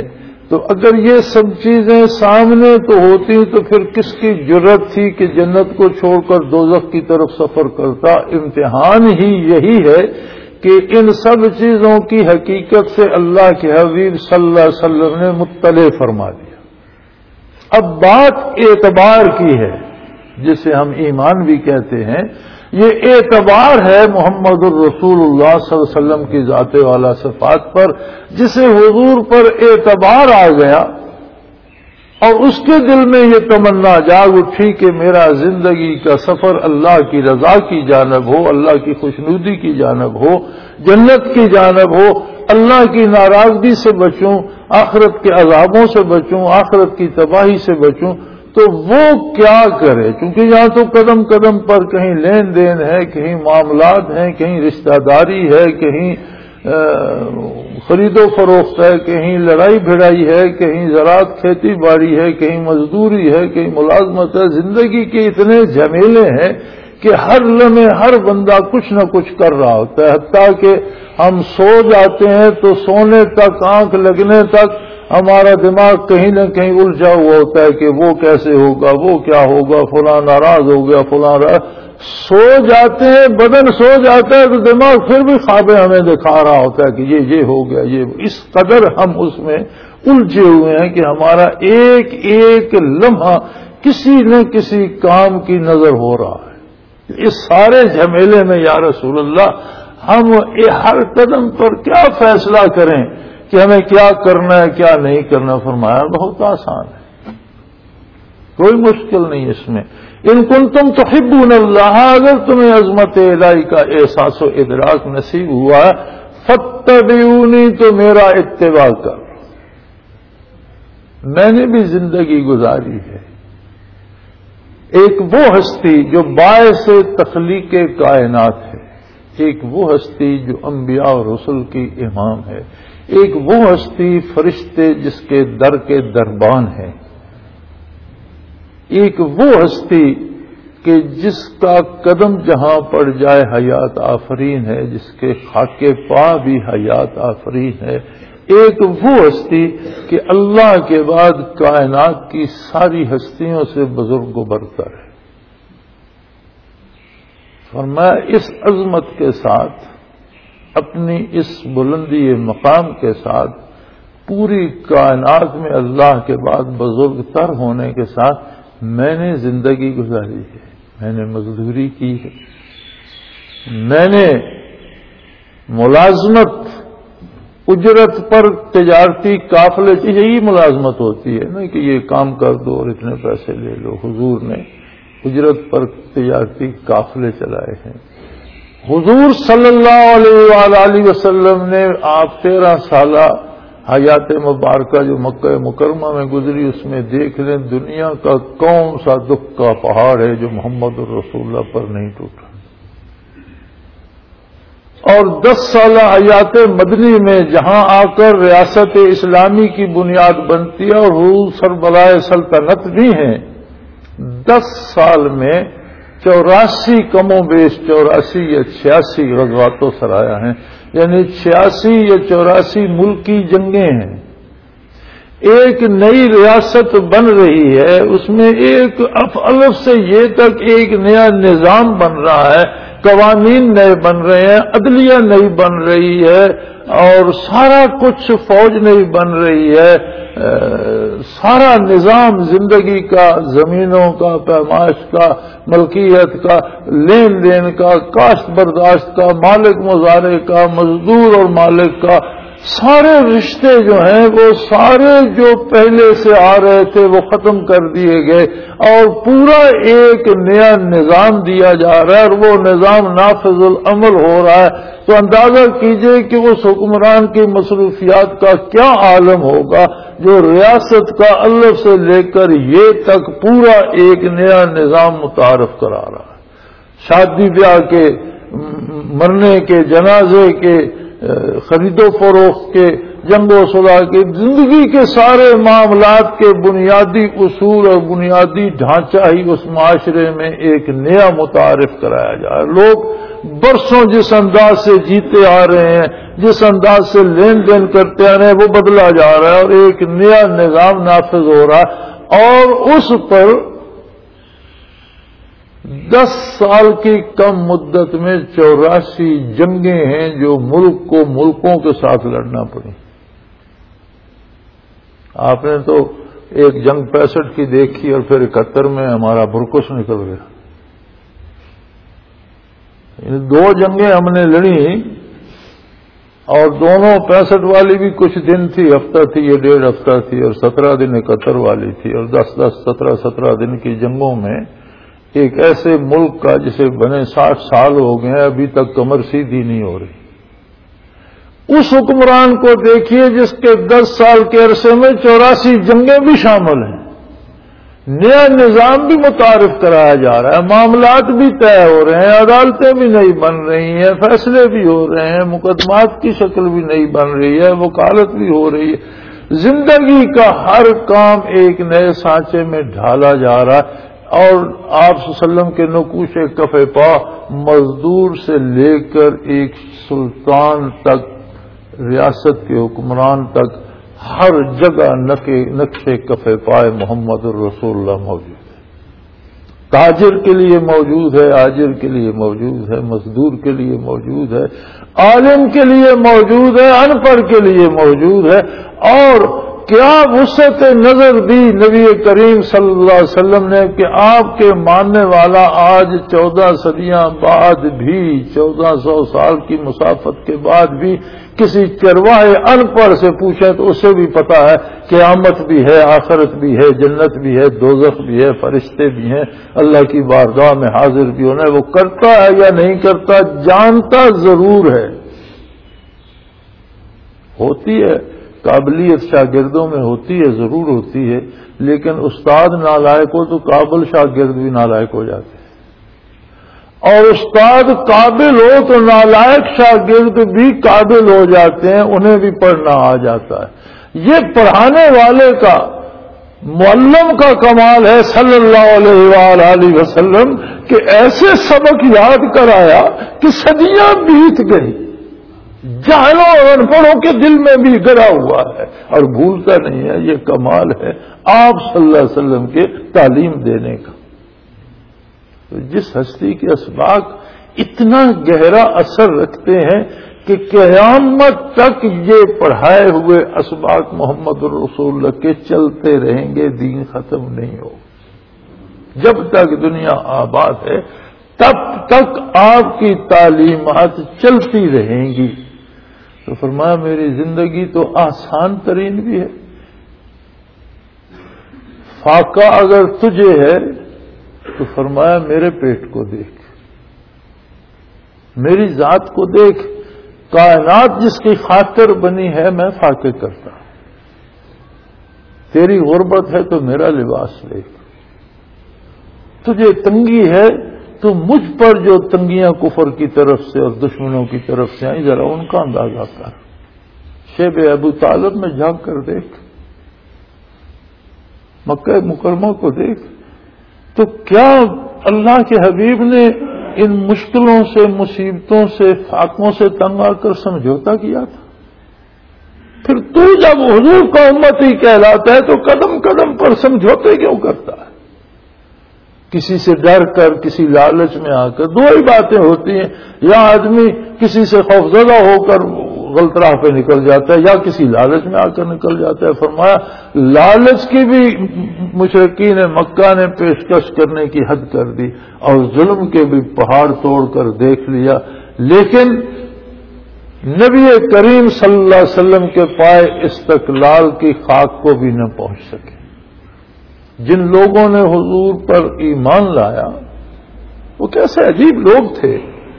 تو اگر یہ سب چیزیں سامنے تو ہوتی تو پھر کس کی جرت تھی کہ جنت کو چھوڑ کر دوزخ کی طرف سفر کرتا؟ امتحان ہی یہی ہے کہ ان سب چیزوں کی حقیقت سے اللہ کے حبیب صلی اللہ علیہ وسلم نے مطلع فرما دیا۔ اب بات اعتبار کی ہے، جسے ہم ایمان بھی کہتے ہیں، یہ اعتبار ہے محمد الرسول اللہ صلی اللہ علیہ وسلم کی ذات والا صفات پر، جسے حضور پر اعتبار آ گیا اور اس کے دل میں یہ تمنا جاگ اٹھی کہ میرا زندگی کا سفر اللہ کی رضا کی جانب ہو، اللہ کی خوشنودی کی جانب ہو، جنت کی جانب ہو، اللہ کی ناراضگی سے بچوں، آخرت کے عذابوں سے بچوں، آخرت کی تباہی سے بچوں۔ تو وہ کیا کرے؟ کیونکہ یہاں تو قدم قدم پر کہیں لین دین ہے، کہیں معاملات ہیں، کہیں رشتہ داری ہے، کہیں خرید و فروخت ہے، کہیں لڑائی بھڑائی ہے، کہیں زراعت کھیتی باڑی ہے، کہیں مزدوری ہے، کہیں ملازمت ہے۔ زندگی کے اتنے جھمیلے ہیں کہ ہر لمحے ہر بندہ کچھ نہ کچھ کر رہا ہوتا ہے، حتیٰ کہ ہم سو جاتے ہیں تو سونے تک، آنکھ لگنے تک ہمارا دماغ کہیں نہ کہیں الجھا ہوا ہوتا ہے کہ وہ کیسے ہوگا، وہ کیا ہوگا، فلاں ناراض ہو گیا، فلاں سو جاتے ہیں، بدن سو جاتا ہے تو دماغ پھر بھی خوابیں ہمیں دکھا رہا ہوتا ہے کہ یہ ہو گیا، یہ اس قدر ہم اس میں الجھے ہوئے ہیں کہ ہمارا ایک ایک لمحہ کسی نہ کسی کام کی نظر ہو رہا ہے۔ اس سارے جھمیلے میں یا رسول اللہ ہم ہر قدم پر کیا فیصلہ کریں کہ ہمیں کیا کرنا ہے کیا نہیں کرنا؟ فرمایا بہت آسان ہے، کوئی مشکل نہیں اس میں۔ ان کنتم تحبون اللہ، اگر تمہیں عظمت الہی کا احساس و ادراک نصیب ہوا فاتبعونی، تو میرا اتباع کر۔ میں نے بھی زندگی گزاری ہے، ایک وہ ہستی جو باعث تخلیق کائنات ہے، ایک وہ ہستی جو انبیاء اور رسل کی امام ہے، ایک وہ ہستی فرشتے جس کے در کے دربان ہیں، ایک وہ ہستی کہ جس کا قدم جہاں پڑ جائے حیات آفرین ہے، جس کے خاک پا بھی حیات آفرین ہے، ایک وہ ہستی کہ اللہ کے بعد کائنات کی ساری ہستیوں سے بزرگ و برتر ہے۔ فرمایا اس عظمت کے ساتھ، اپنی اس بلندی مقام کے ساتھ، پوری کائنات میں اللہ کے بعد بزرگ تر ہونے کے ساتھ میں نے زندگی گزاری ہے، میں نے مزدوری کی ہے، میں نے ملازمت، اجرت پر تجارتی قافلے، یہی ملازمت ہوتی ہے نا کہ یہ کام کر دو اور اتنے پیسے لے لو۔ حضور نے اجرت پر تجارتی قافلے چلائے ہیں۔ حضور صلی اللہ علیہ وآلہ وسلم نے آپ 13 سالہ حیات مبارکہ جو مکہ مکرمہ میں گزری، اس میں دیکھ لیں دنیا کا کون سا دکھ کا پہاڑ ہے جو محمد الرسول اللہ پر نہیں ٹوٹا، اور 10 سالہ حیات مدنی میں جہاں آ کر ریاست اسلامی کی بنیاد بنتی ہے اور حضور سربراہ سلطنت بھی ہیں، 10 سال میں 84 کم و بیش 84 یا 86 غزوات و سرایا ہیں، یعنی 86 یا 84 ملکی جنگیں ہیں۔ ایک نئی ریاست بن رہی ہے، اس میں ایک الف سے یہ تک ایک نیا نظام بن رہا ہے، قوانین نئے بن رہے ہیں، عدلیہ نئی بن رہی ہے، اور سارا کچھ فوج نئی بن رہی ہے، سارا نظام زندگی کا، زمینوں کا، پیمائش کا، ملکیت کا، لین دین کا، کاشت برداشت کا، مالک مزارع کا، مزدور اور مالک کا، سارے رشتے جو ہیں وہ سارے جو پہلے سے آ رہے تھے وہ ختم کر دیے گئے، اور پورا ایک نیا نظام دیا جا رہا ہے، اور وہ نظام نافذ العمل ہو رہا ہے۔ تو اندازہ کیجئے کہ اس حکمران کی مصروفیات کا کیا عالم ہوگا جو ریاست کا الف سے لے کر یہ تک پورا ایک نیا نظام متعارف کرا رہا ہے۔ شادی بیاہ کے، مرنے کے، جنازے کے، خرید و فروخت کے، جنگ و صلح کے زندگی کے سارے معاملات کے بنیادی اصول اور بنیادی ڈھانچہ ہی اس معاشرے میں ایک نیا متعارف کرایا جائے. لوگ برسوں جس انداز سے جیتے آ رہے ہیں، جس انداز سے لین دین کرتے آ رہے ہیں، وہ بدلا جا رہا ہے اور ایک نیا نظام نافذ ہو رہا ہے، اور اس پر 10 سال کی کم مدت میں 84 جنگیں ہیں جو ملک کو ملکوں کے ساتھ لڑنا پڑی. آپ نے تو ایک جنگ 65 کی دیکھی اور پھر 71 میں ہمارا برکس نکل گیا. 2 جنگیں ہم نے لڑی اور دونوں 65 والی بھی کچھ دن تھی، ہفتہ تھی، یہ 1.5 ہفتہ تھی، اور 17 دن 71 والی تھی. اور 10 17 دن کی جنگوں میں ایک ایسے ملک کا جسے بنے 60 سال ہو گئے ہیں ابھی تک کمر سیدھی نہیں ہو رہی. اس حکمران کو دیکھیے جس کے 10 سال کے عرصے میں 84 جنگیں بھی شامل ہیں. نیا نظام بھی متعارف کرایا جا رہا ہے، معاملات بھی طے ہو رہے ہیں، عدالتیں بھی نئی بن رہی ہیں، فیصلے بھی ہو رہے ہیں، مقدمات کی شکل بھی نئی بن رہی ہے، وکالت بھی ہو رہی ہے. زندگی کا ہر کام ایک نئے سانچے میں ڈھالا جا رہا ہے. اور آپ صلی اللہ علیہ وسلم کے نقوش کف پا مزدور سے لے کر ایک سلطان تک، ریاست کے حکمران تک، ہر جگہ نقشے کف پائے محمد الرسول اللہ موجود ہے. تاجر کے لیے موجود ہے، آجر کے لیے موجود ہے، مزدور کے لیے موجود ہے، عالم کے لیے موجود ہے، ان پڑھ کے لیے موجود ہے. اور کیا وسعت نظر دی نبی کریم صلی اللہ علیہ وسلم نے کہ آپ کے ماننے والا آج 14 صدیاں بعد بھی، 1400 سال کی مسافت کے بعد بھی کسی چرواہے ان پڑھ سے پوچھے تو اسے بھی پتا ہے قیامت بھی ہے، آخرت بھی ہے، جنت بھی ہے، دوزخ بھی ہے، فرشتے بھی ہیں، اللہ کی بارگاہ میں حاضر بھی ہونا ہے. وہ کرتا ہے یا نہیں کرتا، جانتا ضرور ہے. ہوتی ہے قابلیت شاگردوں میں، ہوتی ہے، ضرور ہوتی ہے، لیکن استاد نالائق ہو تو قابل شاگرد بھی نالائق ہو جاتے ہیں، اور استاد قابل ہو تو نالائق شاگرد بھی قابل ہو جاتے ہیں، انہیں بھی پڑھنا آ جاتا ہے. یہ پڑھانے والے کا، معلم کا کمال ہے صلی اللہ علیہ وآلہ وسلم کہ ایسے سبق یاد کرایا کہ صدیاں بیت گئی، جاہلوں اور انپڑھوں کے دل میں بھی گرا ہوا ہے اور بھولتا نہیں ہے. یہ کمال ہے آپ صلی اللہ علیہ وسلم کے تعلیم دینے کا. تو جس ہستی کے اسباق اتنا گہرا اثر رکھتے ہیں کہ قیامت تک یہ پڑھائے ہوئے اسباق محمد الرسول اللہ کے چلتے رہیں گے، دین ختم نہیں ہو. جب تک دنیا آباد ہے تب تک آپ کی تعلیمات چلتی رہیں گی. تو فرمایا میری زندگی تو آسان ترین بھی ہے. فاقہ اگر تجھے ہے تو فرمایا میرے پیٹ کو دیکھ، میری ذات کو دیکھ. کائنات جس کی خاطر بنی ہے میں فاقے کرتا ہوں. تیری غربت ہے تو میرا لباس دیکھ. تجھے تنگی ہے تو مجھ پر جو تنگیاں کفر کی طرف سے اور دشمنوں کی طرف سے آئیں ذرا ان کا اندازہ کر. شیب ابو طالب میں جھانک کر دیکھ، مکہ مکرمہ کو دیکھ. تو کیا اللہ کے حبیب نے ان مشکلوں سے، مصیبتوں سے، فاقوں سے تنگ آ کر سمجھوتا کیا تھا؟ پھر تو جب حضور کا امتی کہلاتا ہے تو قدم قدم پر سمجھوتے کیوں کرتا ہے؟ کسی سے ڈر کر، کسی لالچ میں آ کر. 2 ہی باتیں ہوتی ہیں، یا آدمی کسی سے خوفزدہ ہو کر غلط راہ پہ نکل جاتا ہے یا کسی لالچ میں آ کر نکل جاتا ہے. فرمایا لالچ کی بھی مشرکین مکہ نے پیشکش کرنے کی حد کر دی اور ظلم کے بھی پہاڑ توڑ کر دیکھ لیا، لیکن نبی کریم صلی اللہ علیہ وسلم کے پائے استقلال کی خاک کو بھی نہ پہنچ سکے. جن لوگوں نے حضور پر ایمان لایا وہ کیسے عجیب لوگ تھے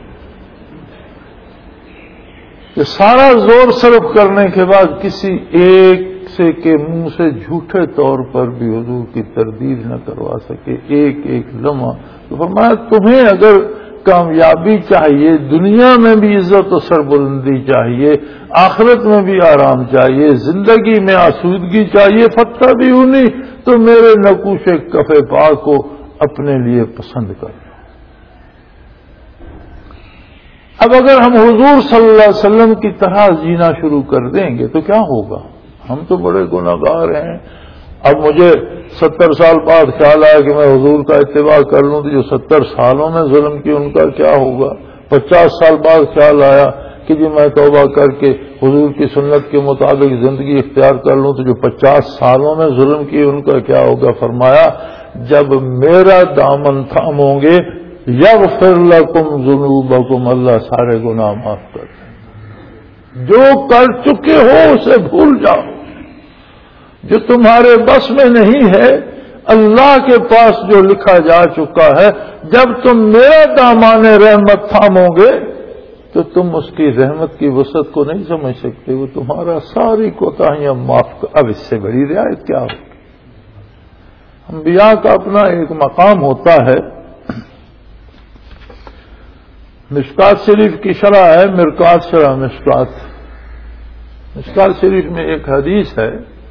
کہ سارا زور صرف کرنے کے بعد کسی ایک سے کے منہ سے جھوٹے طور پر بھی حضور کی تردید نہ کروا سکے ایک ایک لمحہ. تو فرمایا تمہیں اگر کامیابی چاہیے، دنیا میں بھی عزت و سربلندی چاہیے، آخرت میں بھی آرام چاہیے، زندگی میں آسودگی چاہیے، فتح بھی ہونی تو میرے نقوش کف پا کو اپنے لیے پسند کرنا۔ اب اگر ہم حضور صلی اللہ علیہ وسلم کی طرح جینا شروع کر دیں گے تو کیا ہوگا؟ ہم تو بڑے گناہگار ہیں۔ اب مجھے 70 سال بعد خیال آیا کہ میں حضور کا اتباع کر لوں تو جو 70 سالوں میں ظلم کی ان کا کیا ہوگا؟ 50 سال بعد خیال آیا کہ جی میں توبہ کر کے حضور کی سنت کے مطابق زندگی اختیار کر لوں تو جو 50 سالوں میں ظلم کی ان کا کیا ہوگا؟ فرمایا جب میرا دامن تھامو گے یغفر لکم ذنوبکم، اللہ سارے گناہ معاف کر دیں۔ جو کر چکے ہو اسے بھول جاؤ، جو تمہارے بس میں نہیں ہے اللہ کے پاس جو لکھا جا چکا ہے، جب تم میرا دامان رحمت تھامو گے تو تم اس کی رحمت کی وسعت کو نہیں سمجھ سکتے، وہ تمہارا ساری کوتاہیاں معاف کر۔ اب اس سے بڑی رعایت کیا ہوگی؟ انبیاء کا اپنا ایک مقام ہوتا ہے۔ مشکات شریف کی شرح ہے، مرکات شرح مشکات۔ مشکات شریف میں ایک حدیث ہے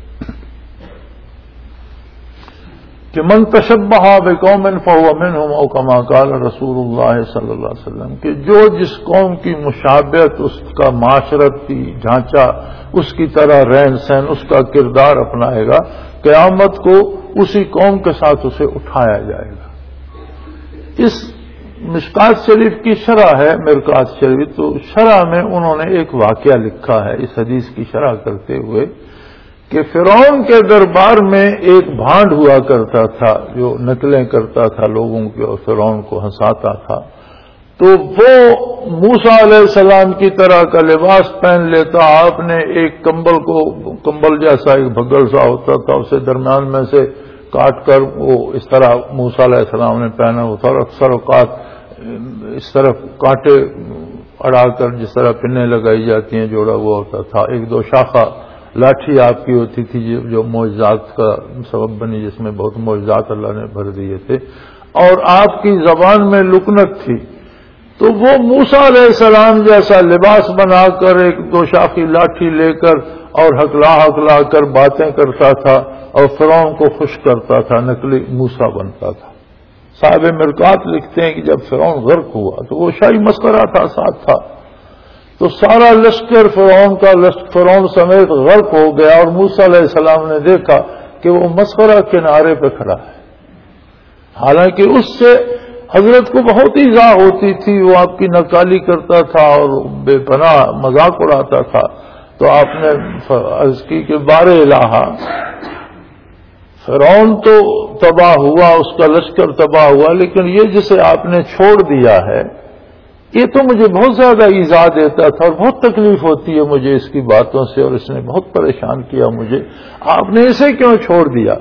کہ من تشبہ بقوم فہو منہم او کما قال رسول اللہ صلی اللہ علیہ وسلم، کہ جو جس قوم کی مشابہت، اس کا معاشرتی ڈھانچہ، اس کی طرح رہن سہن، اس کا کردار اپنائے گا، قیامت کو اسی قوم کے ساتھ اسے اٹھایا جائے گا۔ اس مشکات شریف کی شرح ہے مرکات شریف، تو شرح میں انہوں نے ایک واقعہ لکھا ہے اس حدیث کی شرح کرتے ہوئے کہ فرعون کے دربار میں ایک بھانڈ ہوا کرتا تھا جو نقلیں کرتا تھا لوگوں کے اور فرعون کو ہنساتا تھا، تو وہ موسیٰ علیہ السلام کی طرح کا لباس پہن لیتا۔ آپ نے ایک کمبل جیسا ایک بھگل سا ہوتا تھا، اسے درمیان میں سے کاٹ کر وہ اس طرح موسیٰ علیہ السلام نے پہنا ہوا تھا، اور اکثر اوقات اس طرف کانٹے اڑا کر جس طرح پنیں لگائی جاتی ہیں جوڑا ہوا ہوتا تھا۔ ایک دو شاخہ لاٹھی آپ کی ہوتی تھی جو معجزات کا سبب بنی، جس میں بہت معجزات اللہ نے بھر دیے تھے، اور آپ کی زبان میں لکنت تھی۔ تو وہ موسیٰ علیہ السلام جیسا لباس بنا کر ایک دو شاخی لاٹھی لے کر اور ہکلا کر باتیں کرتا تھا اور فرعون کو خوش کرتا تھا، نقلی موسیٰ بنتا تھا۔ صاحب مرکات لکھتے ہیں کہ جب فرعون غرق ہوا تو وہ شاہی مسخرہ تھا، ساتھ تھا، تو سارا لشکر فرعون سمیت غرق ہو گیا، اور موسیٰ علیہ السلام نے دیکھا کہ وہ مسخرہ کنارے پہ کھڑا ہے۔ حالانکہ اس سے حضرت کو بہت ایذا ہوتی تھی، وہ آپ کی نکالی کرتا تھا اور بے پناہ مذاق اڑاتا تھا۔ تو آپ نے عرض کی کہ بار الہ، فرعون تو تباہ ہوا، اس کا لشکر تباہ ہوا، لیکن یہ جسے آپ نے چھوڑ دیا ہے یہ تو مجھے بہت زیادہ ایذا دیتا تھا اور بہت تکلیف ہوتی ہے مجھے اس کی باتوں سے، اور اس نے بہت پریشان کیا مجھے، آپ نے اسے کیوں چھوڑ دیا؟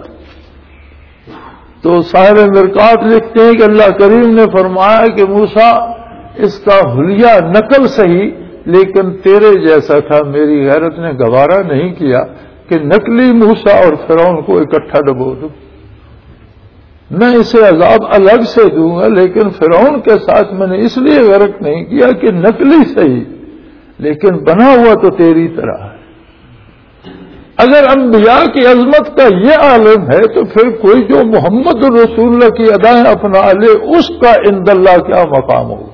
تو صاحب مرکات لکھتے ہیں کہ اللہ کریم نے فرمایا کہ موسیٰ اس کا حلیہ نقل صحیح لیکن تیرے جیسا تھا، میری غیرت نے گوارا نہیں کیا کہ نقلی موسیٰ اور فرعون کو اکٹھا ڈبو دوں، میں اسے عذاب الگ سے دوں گا، لیکن فرعون کے ساتھ میں نے اس لیے غرق نہیں کیا کہ نقلی صحیح لیکن بنا ہوا تو تیری طرح ہے۔ اگر انبیاء کی عظمت کا یہ عالم ہے تو پھر کوئی جو محمد رسول اللہ کی ادائیں اپنا لے اس کا عند اللہ کیا مقام ہوگا؟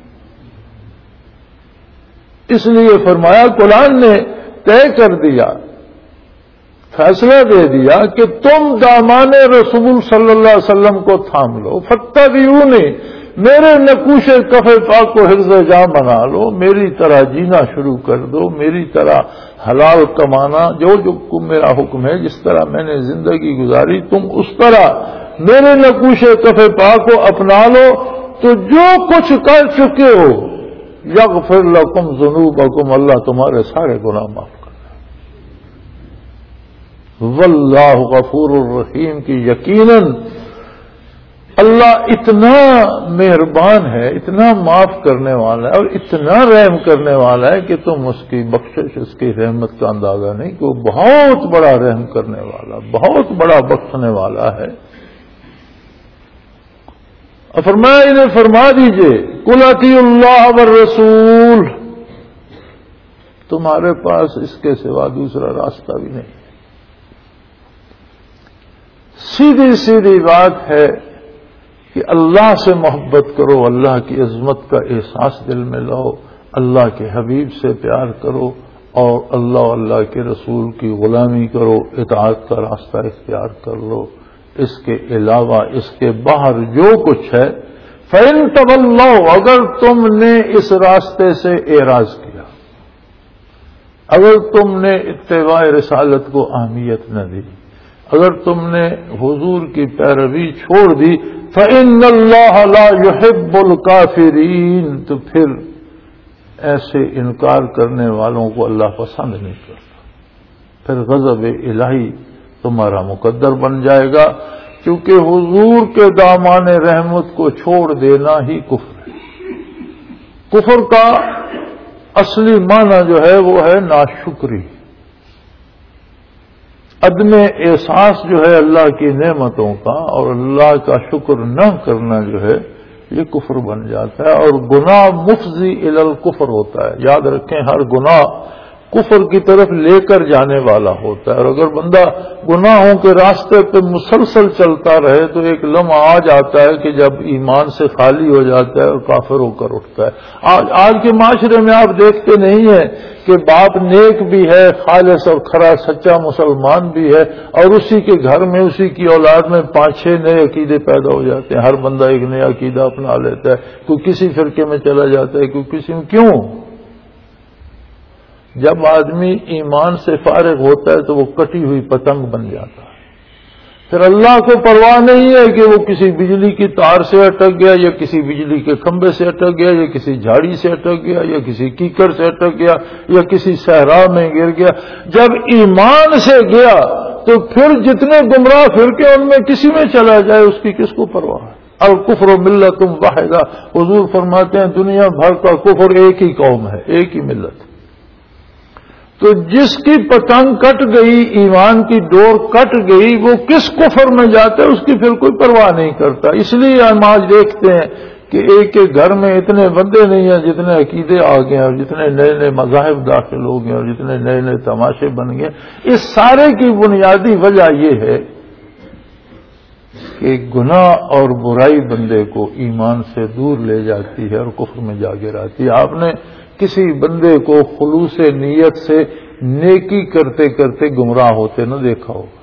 اس لیے فرمایا قرآن نے طے کر دیا، فیصلہ دے دیا کہ تم دامان رسول صلی اللہ علیہ وسلم کو تھام لو، فاتبعونی، میرے نقوش کف پاک کو حفظ جاں بنا لو، میری طرح جینا شروع کر دو، میری طرح حلال کمانا، جو میرا حکم ہے، جس طرح میں نے زندگی گزاری تم اس طرح میرے نقوش کف پاک کو اپنا لو، تو جو کچھ کر چکے ہو یغفر لکم ذنوبکم، اللہ تمہارے سارے گناہ معاف کر واللہ غفور الرحیم، کی یقیناً اللہ اتنا مہربان ہے، اتنا معاف کرنے والا ہے اور اتنا رحم کرنے والا ہے کہ تم اس کی بخشش، اس کی رحمت کا اندازہ نہیں کہ وہ بہت بڑا رحم کرنے والا، بہت بڑا بخشنے والا ہے۔ اور فرمایا انہیں فرما دیجئے قل اطیعوا اللہ والرسول، تمہارے پاس اس کے سوا دوسرا راستہ بھی نہیں۔ سیدھی سیدھی بات ہے کہ اللہ سے محبت کرو، اللہ کی عظمت کا احساس دل میں لاؤ، اللہ کے حبیب سے پیار کرو اور اللہ کے رسول کی غلامی کرو، اطاعت کا راستہ اختیار کر لو۔ اس کے علاوہ اس کے باہر جو کچھ ہے فَإِن تَوَلَّوْا، اگر تم نے اس راستے سے اعراض کیا، اگر تم نے اتباع رسالت کو اہمیت نہ دی، اگر تم نے حضور کی پیروی چھوڑ دی، فَإِنَّ اللَّهَ لَا يُحِبُّ الْكَافِرِينَ، تو پھر ایسے انکار کرنے والوں کو اللہ پسند نہیں کرتا، پھر غضب الہی تمہارا مقدر بن جائے گا، کیونکہ حضور کے دامان رحمت کو چھوڑ دینا ہی کفر ہے۔ کفر کا اصلی معنی جو ہے وہ ہے ناشکری، عدم احساس جو ہے اللہ کی نعمتوں کا، اور اللہ کا شکر نہ کرنا جو ہے یہ کفر بن جاتا ہے، اور گناہ مفضی الی الکفر ہوتا ہے۔ یاد رکھیں ہر گناہ کفر کی طرف لے کر جانے والا ہوتا ہے، اور اگر بندہ گناہوں کے راستے پہ مسلسل چلتا رہے تو ایک لمحہ آ جاتا ہے کہ جب ایمان سے خالی ہو جاتا ہے اور کافر ہو کر اٹھتا ہے۔ آج کے معاشرے میں آپ دیکھتے نہیں ہیں کہ باپ نیک بھی ہے، خالص اور کھرا سچا مسلمان بھی ہے، اور اسی کے گھر میں اسی کی اولاد میں 5-6 نئے عقیدے پیدا ہو جاتے ہیں، ہر بندہ ایک نیا عقیدہ اپنا لیتا ہے، کوئی کسی فرقے میں چلا جاتا ہے، کوئی کسی میں۔ کیوں؟ جب آدمی ایمان سے فارغ ہوتا ہے تو وہ کٹی ہوئی پتنگ بن جاتا ہے، پھر اللہ کو پرواہ نہیں ہے کہ وہ کسی بجلی کی تار سے اٹک گیا، یا کسی بجلی کے کھمبے سے اٹک گیا، یا کسی جھاڑی سے اٹک گیا، یا کسی کیکر سے اٹک گیا، یا کسی صحرا میں گر گیا۔ جب ایمان سے گیا تو پھر جتنے گمراہ فرقے ان میں کسی میں چلا جائے اس کی کس کو پرواہ ہے؟ الکفر ملت واحدہ، حضور فرماتے ہیں دنیا بھر کا کفر ایک ہی قوم ہے، ایک ہی ملت۔ تو جس کی پتنگ کٹ گئی، ایمان کی ڈور کٹ گئی، وہ کس کفر میں جاتا ہے اس کی پھر کوئی پرواہ نہیں کرتا۔ اس لیے ہم آج دیکھتے ہیں کہ ایک ایک گھر میں اتنے بندے نہیں ہیں جتنے عقیدے آ گئے ہیں، اور جتنے نئے نئے مذاہب داخل ہو گئے، اور جتنے نئے نئے تماشے بن گئے۔ اس سارے کی بنیادی وجہ یہ ہے کہ گناہ اور برائی بندے کو ایمان سے دور لے جاتی ہے اور کفر میں جا گراتی ہے۔ آپ نے کسی بندے کو خلوص نیت سے نیکی کرتے کرتے گمراہ ہوتے نہ دیکھا ہوگا۔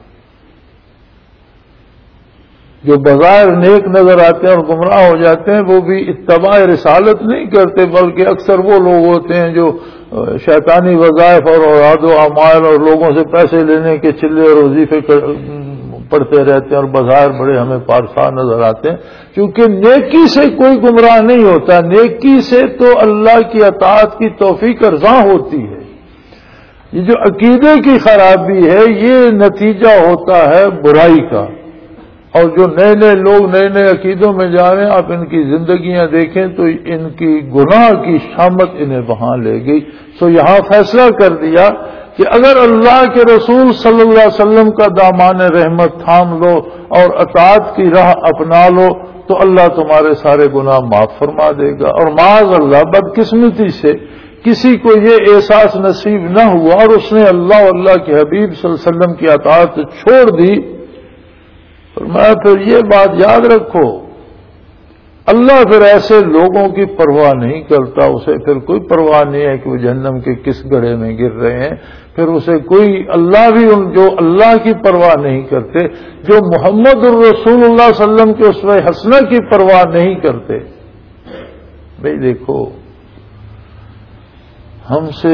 جو بظاہر نیک نظر آتے ہیں اور گمراہ ہو جاتے ہیں وہ بھی اتباع رسالت نہیں کرتے، بلکہ اکثر وہ لوگ ہوتے ہیں جو شیطانی وظائف اور اوراد و اعمال اور لوگوں سے پیسے لینے کے چلے اور وظیفے پڑھتے رہتے ہیں، اور بظاہر بڑے ہمیں پارسا نظر آتے ہیں، کیونکہ نیکی سے کوئی گمراہ نہیں ہوتا۔ نیکی سے تو اللہ کی اطاعت کی توفیق ارزاں ہوتی ہے۔ یہ جو عقیدے کی خرابی ہے یہ نتیجہ ہوتا ہے برائی کا، اور جو نئے نئے لوگ نئے نئے عقیدوں میں جا رہے ہیں آپ ان کی زندگیاں دیکھیں تو ان کی گناہ کی شامت انہیں وہاں لے گئی۔ سو یہاں فیصلہ کر دیا کہ اگر اللہ کے رسول صلی اللہ علیہ وسلم کا دامان رحمت تھام لو اور اطاعت کی راہ اپنا لو تو اللہ تمہارے سارے گناہ معاف فرما دے گا۔ اور معاذ اللہ بدقسمتی سے کسی کو یہ احساس نصیب نہ ہوا اور اس نے اللہ اور اللہ کے حبیب صلی اللہ علیہ وسلم کی اطاعت چھوڑ دی، فرمایا پھر یہ بات یاد رکھو، اللہ پھر ایسے لوگوں کی پرواہ نہیں کرتا، اسے پھر کوئی پرواہ نہیں ہے کہ وہ جہنم کے کس گڑھے میں گر رہے ہیں، پھر اسے کوئی اللہ بھی جو اللہ کی پرواہ نہیں کرتے، جو محمد الرسول اللہ صلی اللہ علیہ وسلم کے اسوہ حسنہ کی پرواہ نہیں کرتے۔ بھئی دیکھو ہم سے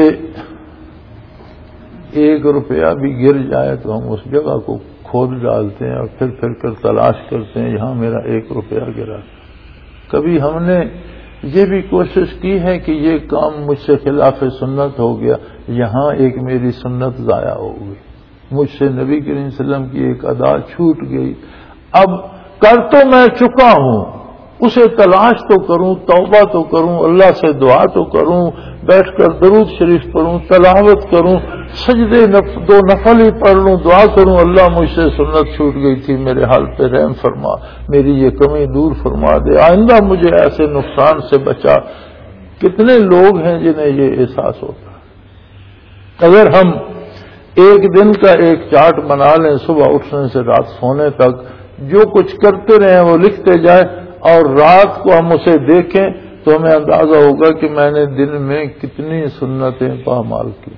1 روپیہ بھی گر جائے تو ہم اس جگہ کو کھود ڈالتے ہیں اور پھر کر تلاش کرتے ہیں یہاں میرا 1 روپیہ گرا۔ کبھی ہم نے یہ بھی کوشش کی ہے کہ یہ کام مجھ سے خلاف سنت ہو گیا، یہاں ایک میری سنت ضائع ہو گئی، مجھ سے نبی کریم صلی اللہ علیہ وسلم کی ایک ادا چھوٹ گئی، اب کر تو میں چکا ہوں، اسے تلاش تو کروں، توبہ تو کروں، اللہ سے دعا تو کروں، بیٹھ کر درود شریف پڑھوں، تلاوت کروں، سجدے دو نفل ہی پڑھ لوں، دعا کروں اللہ مجھ سے سنت چھوٹ گئی تھی، میرے حال پہ رحم فرما، میری یہ کمی دور فرما دے، آئندہ مجھے ایسے نقصان سے بچا۔ کتنے لوگ ہیں جنہیں یہ احساس ہوتا ہے؟ اگر ہم ایک دن کا ایک چارٹ بنا لیں، صبح اٹھنے سے رات سونے تک جو کچھ کرتے رہیں وہ لکھتے جائیں، اور رات کو ہم اسے دیکھیں تو ہمیں اندازہ ہوگا کہ میں نے دن میں کتنی سنتیں پامال کی۔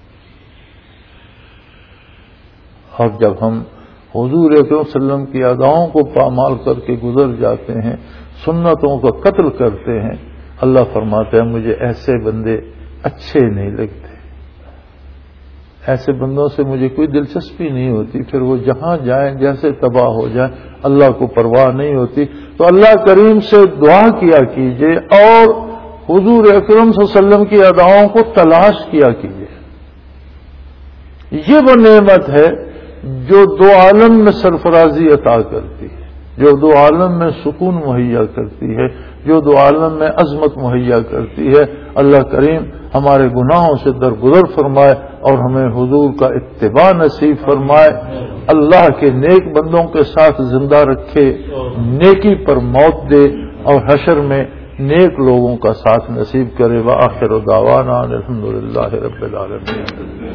اور جب ہم حضور اکرم صلی اللہ علیہ وسلم کی اداؤں کو پامال کر کے گزر جاتے ہیں، سنتوں کا قتل کرتے ہیں، اللہ فرماتا ہے مجھے ایسے بندے اچھے نہیں لگتے، ایسے بندوں سے مجھے کوئی دلچسپی نہیں ہوتی، پھر وہ جہاں جائیں جیسے تباہ ہو جائیں اللہ کو پرواہ نہیں ہوتی۔ تو اللہ کریم سے دعا کیا کیجئے اور حضور اکرم صلی اللہ علیہ وسلم کی اداؤں کو تلاش کیا کیجئے۔ یہ وہ نعمت ہے جو دو عالم میں سرفرازی عطا کرتی ہے، جو دو عالم میں سکون مہیا کرتی ہے، جو دو عالم میں عظمت مہیا کرتی ہے۔ اللہ کریم ہمارے گناہوں سے درگزر فرمائے اور ہمیں حضور کا اتباع نصیب فرمائے، اللہ کے نیک بندوں کے ساتھ زندہ رکھے، نیکی پر موت دے اور حشر میں نیک لوگوں کا ساتھ نصیب کرے۔ وآخر دعوانا الحمدللہ رب العالمین۔